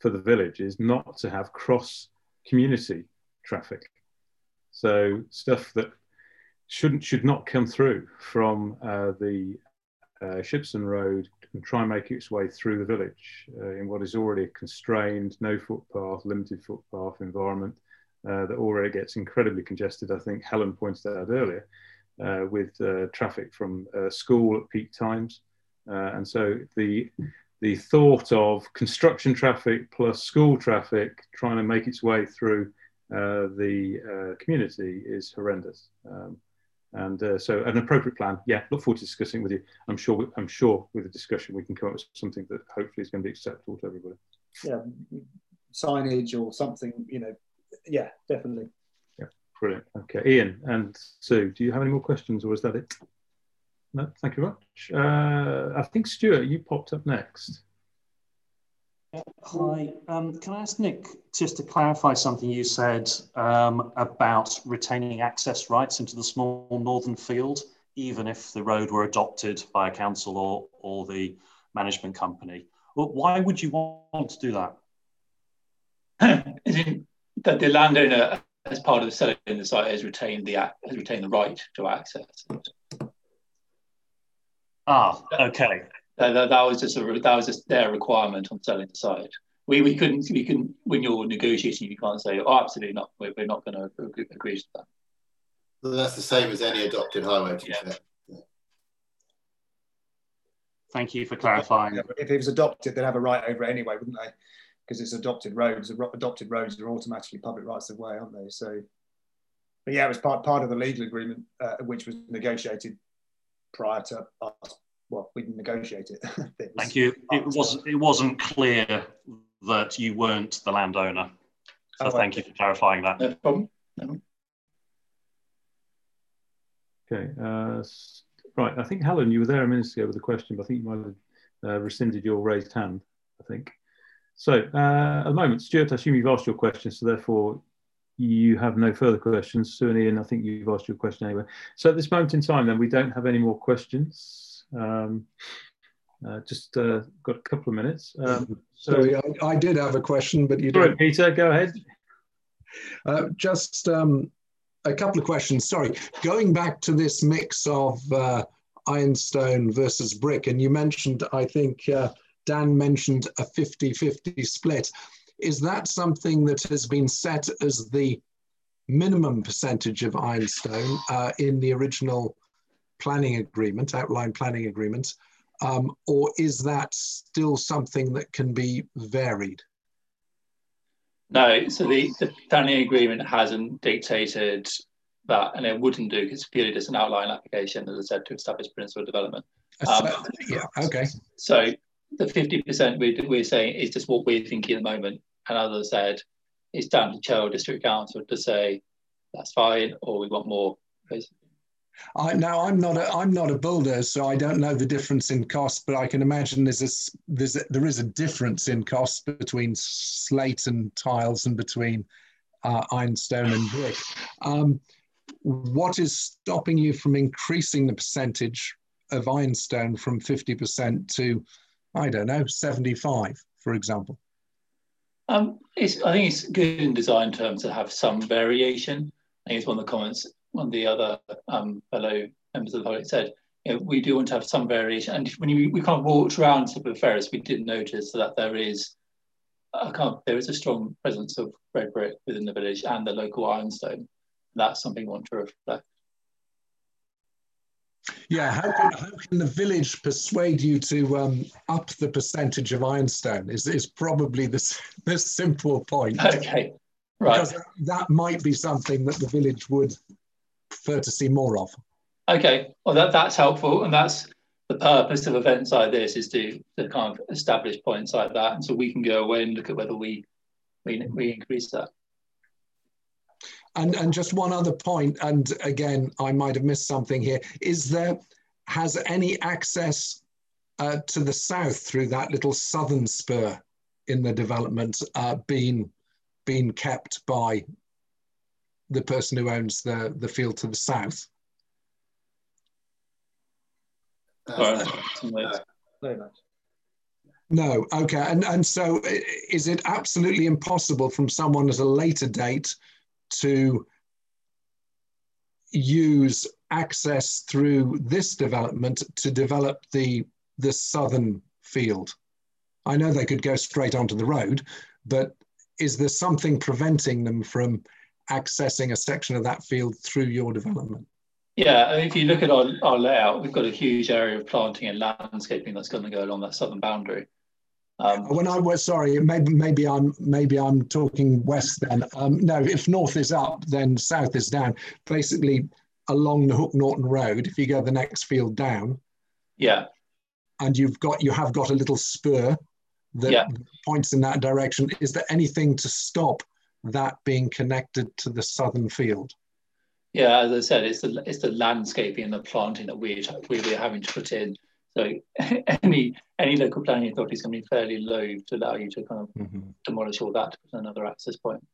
for the village is not to have cross community traffic. So stuff that shouldn't should not come through from uh, the uh, Shipson Road and try and make its way through the village uh, in what is already a constrained, no footpath, limited footpath environment uh, that already gets incredibly congested. I think Helen pointed out earlier uh, with uh, traffic from uh, school at peak times. Uh, and so the, the thought of construction traffic plus school traffic trying to make its way through uh, the uh, community is horrendous. Um, And uh, so an appropriate plan, yeah, look forward to discussing with you. I'm sure, I'm sure with the discussion we can come up with something that hopefully is going to be acceptable to everybody. Yeah, signage or something, you know, yeah, definitely. Yeah, brilliant. Okay, Ian and Sue, do you have any more questions or is that it? No, thank you very much. Uh, I think Stuart, you popped up next. Hi, um, can I ask Nick just to clarify something you said um, about retaining access rights into the small northern field, even if the road were adopted by a council or, or the management company? Well, why would you want to do that? That the landowner, as part of the selling the site, has retained the has retained the right to access. Ah, okay. That, that, that was just a, that was just their requirement on selling the site. We we couldn't we couldn't when you're negotiating, you can't say, oh, absolutely not. We're, we're not going to agree to that. Well, that's the same as any adopted highway. To yeah. yeah. Thank you for clarifying. If it was adopted, they'd have a right over it anyway, wouldn't they? Because it's adopted roads. Adopted roads are automatically public rights of way, aren't they? So, but yeah, it was part part of the legal agreement, uh, which was negotiated prior to us. Well, we didn't negotiate it. it Thank you. It was it wasn't clear that you weren't the landowner, so oh, thank okay. you for clarifying that. No problem. No. Okay. Uh, right. I think Helen, you were there a minute ago with a question, but I think you might have uh, rescinded your raised hand. I think. So uh, at the moment, Stuart, I assume you've asked your question, so therefore you have no further questions. Sue and Ian, I think you've asked your question anyway. So at this moment in time, then we don't have any more questions. Um, uh, just uh, got a couple of minutes. Um, so Sorry, I, I did have a question, but you sorry, don't. Peter, go ahead. Uh, just um, a couple of questions. Sorry, going back to this mix of uh, ironstone versus brick, and you mentioned, I think uh, Dan mentioned a fifty fifty split. Is that something that has been set as the minimum percentage of ironstone uh, in the original planning agreement, outline planning agreement, um, or is that still something that can be varied? No, so the, the planning agreement hasn't dictated that, and it wouldn't do, because it's purely just an outline application, as I said, to establish principle of development. Um, so, yeah, okay. So the fifty percent we, we're saying is just what we're thinking at the moment, and as I said, it's down to Chell District Council to say that's fine, or we want more, basically. I, now I'm not a I'm not a builder, so I don't know the difference in cost. But I can imagine there's a, there's a, there is a difference in cost between slate and tiles and between uh, ironstone and brick. Um, what is stopping you from increasing the percentage of ironstone from fifty percent to, I don't know, seventy-five, for example? Um, it's, I think it's good in design terms to have some variation. I think it's one of the comments. One of the other um, fellow members of the public said, you know, we do want to have some variation. And when you, we kind of walked around Slip Ferris, we did notice that there is a kind of, there is a strong presence of red brick within the village and the local ironstone. That's something we want to reflect. Yeah, how can, how can the village persuade you to um, up the percentage of ironstone is, is probably the, the simple point. Okay, right. Because that might be something that the village would prefer to see more of. Okay, well that, that's helpful, and that's the purpose of events like this, is to, to kind of establish points like that, and so we can go away and look at whether we we, we increase that. And, and just one other point, and again, I might have missed something here, is there, has any access uh, to the south through that little southern spur in the development uh, been, been kept by the person who owns the, the field to the south? Uh, uh, Very much. No, okay. And, and so is it absolutely impossible from someone at a later date to use access through this development to develop the, the southern field? I know they could go straight onto the road, but is there something preventing them from accessing a section of that field through your development? Yeah, I mean, if you look at our, our layout, we've got a huge area of planting and landscaping that's going to go along that southern boundary. Um, when I was sorry, maybe maybe I'm maybe I'm talking west then. Um, no, if north is up, then south is down. Basically, along the Hook Norton Road, if you go the next field down, yeah, and you've got you have got a little spur that yeah. points in that direction. Is there anything to stop that being connected to the southern field? Yeah, as I said, it's the it's the landscaping and the planting that we're we're having to put in. So any any local planning authority is going to be fairly loath to allow you to kind of mm-hmm. demolish all that to put another access point.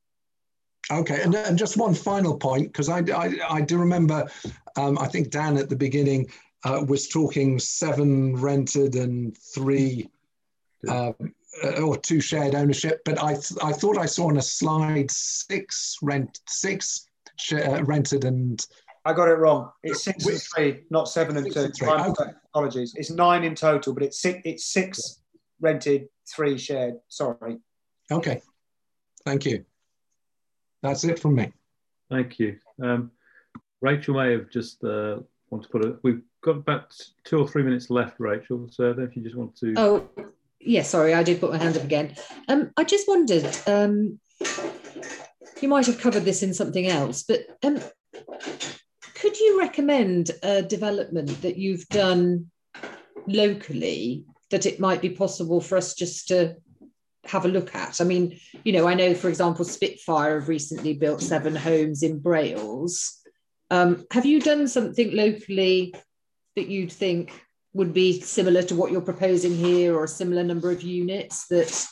Okay, and, and just one final point, because I, I I do remember, um, I think Dan at the beginning uh, was talking seven rented and three uh, or two shared ownership, but I th I thought I saw on a slide six rent six share, rented and. I got it wrong. It's six and three, not seven and two. Okay. Apologies. It's nine in total, but it's six. It's six rented, three shared. Sorry. Okay. Thank you. That's it from me. Thank you. Um, Rachel may have just uh, want to put a. We've got about two or three minutes left, Rachel. So if you just want to. Oh, yeah. Sorry, I did put my hand up again. Um, I just wondered. Um, you might have covered this in something else, but. Um, Could you recommend a development that you've done locally that it might be possible for us just to have a look at? I mean, you know, I know, for example, Spitfire have recently built seven homes in Brailes. Um, have you done something locally that you'd think would be similar to what you're proposing here, or a similar number of units that,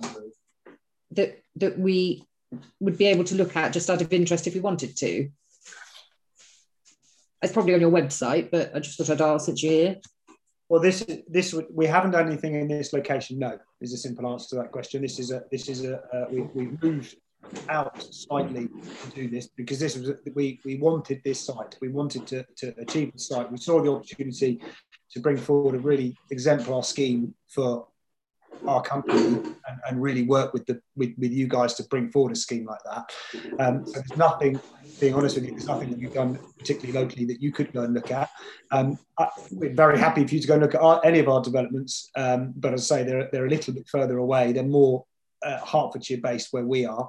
that, that we would be able to look at just out of interest if we wanted to? It's probably on your website, but I just thought I'd ask since you're here. Well, this is this. We haven't done anything in this location. No, is a simple answer to that question. This is a. This is a. Uh, we we moved out slightly to do this because this was we we wanted this site. We wanted to to achieve the site. We saw the opportunity to bring forward a really exemplar scheme for our company and, and really work with the with, with you guys to bring forward a scheme like that. Um, so there's nothing, being honest with you, there's nothing that we've done particularly locally that you could go and look at. Um, I, we're very happy for you to go and look at our, any of our developments, um, but as I say, they're, they're a little bit further away. They're more uh, Hertfordshire based where we are.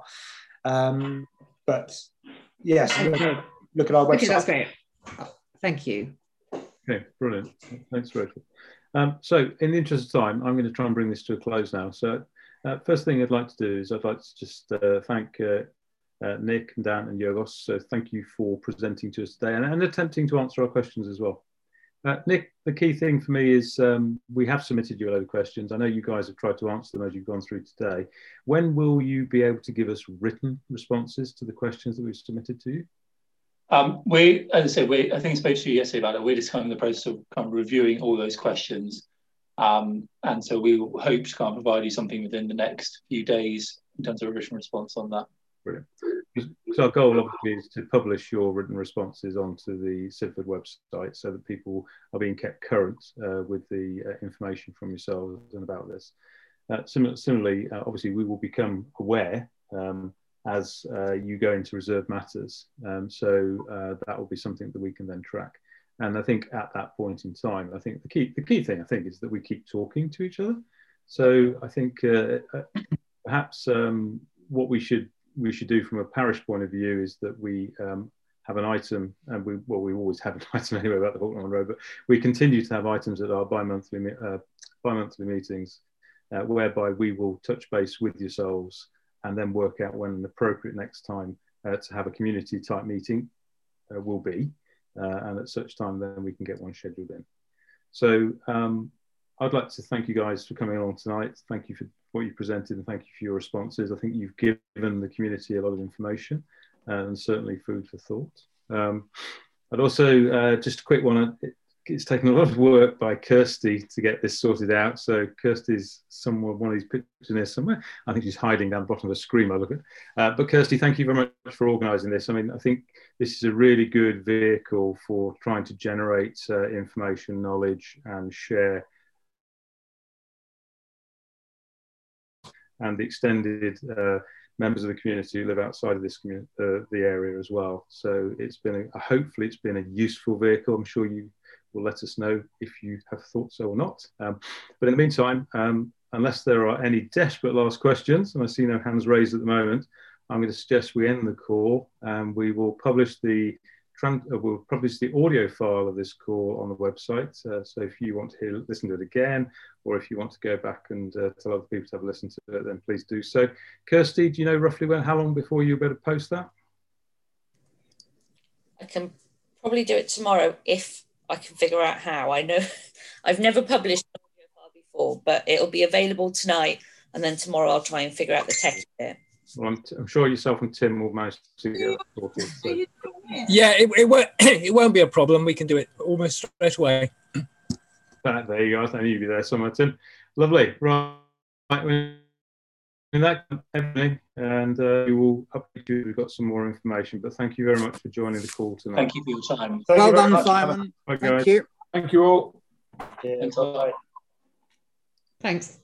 Um, but yes, look, look at our website. Okay, that's great. Thank you. Okay, brilliant. Thanks, Rachel. Um, so in the interest of time, I'm going to try and bring this to a close now. So uh, first thing I'd like to do is I'd like to just uh, thank uh, uh, Nick and Dan and Yorgos. So thank you for presenting to us today and, and attempting to answer our questions as well. Uh, Nick, the key thing for me is um, we have submitted you a load of questions. I know you guys have tried to answer them as you've gone through today. When will you be able to give us written responses to the questions that we've submitted to you? Um, we, as I said, we, I think I spoke to you yesterday about it. We're just kind of in the process of kind of reviewing all those questions. Um, and so we will hope to kind of provide you something within the next few days in terms of a written response on that. Brilliant. So our goal obviously is to publish your written responses onto the Sidford website so that people are being kept current uh, with the uh, information from yourselves and about this. Uh, sim similarly, uh, obviously we will become aware um, as uh, you go into reserve matters. Um, so uh, that will be something that we can then track. And I think at that point in time, I think the key, the key thing I think is that we keep talking to each other. So I think uh, perhaps um, what we should we should do from a parish point of view is that we um, have an item, and we well we always have an item anyway about the Hook Norton Road, but we continue to have items at our bi-monthly uh, bi-monthly meetings, uh, whereby we will touch base with yourselves and then work out when an appropriate next time uh, to have a community type meeting uh, will be. Uh, and at such time, then we can get one scheduled in. So um, I'd like to thank you guys for coming along tonight. Thank you for what you presented and thank you for your responses. I think you've given the community a lot of information uh, and certainly food for thought. Um, I'd also, uh, just a quick one, it's taken a lot of work by Kirsty to get this sorted out. So Kirsty's somewhere, one of these pictures in there somewhere. I think she's hiding down the bottom of a screen I look at. Uh, but Kirsty, thank you very much for organising this. I mean, I think this is a really good vehicle for trying to generate uh, information, knowledge, and share. And the extended uh, members of the community who live outside of this community, uh, the area as well. So it's been, a, hopefully it's been a useful vehicle. I'm sure you will let us know if you have thought so or not. Um, but in the meantime, um, unless there are any desperate last questions, and I see no hands raised at the moment, I'm going to suggest we end the call, and we will publish the uh, we'll publish the audio file of this call on the website. Uh, so if you want to hear, listen to it again, or if you want to go back and uh, tell other people to have a listen to it, then please do so. Kirsty, do you know roughly when, how long before you'll be able to post that? I can probably do it tomorrow if I can figure out how. I know I've never published an audio file before, but it'll be available tonight, and then tomorrow I'll try and figure out the text bit. Well, I'm, I'm sure yourself and Tim will manage to get that sorted. So. Yeah, it, it won't. It won't be a problem. We can do it almost straight away. Ah, there you go. I knew you'd be there somewhere, Tim. Lovely. Right. In that, everything, and uh, we will update you. We've got some more information. But thank you very much for joining the call tonight. Thank you for your time. Well done, Simon. Bye, Thank guys. you. Thank you all. Yeah, bye. Thanks.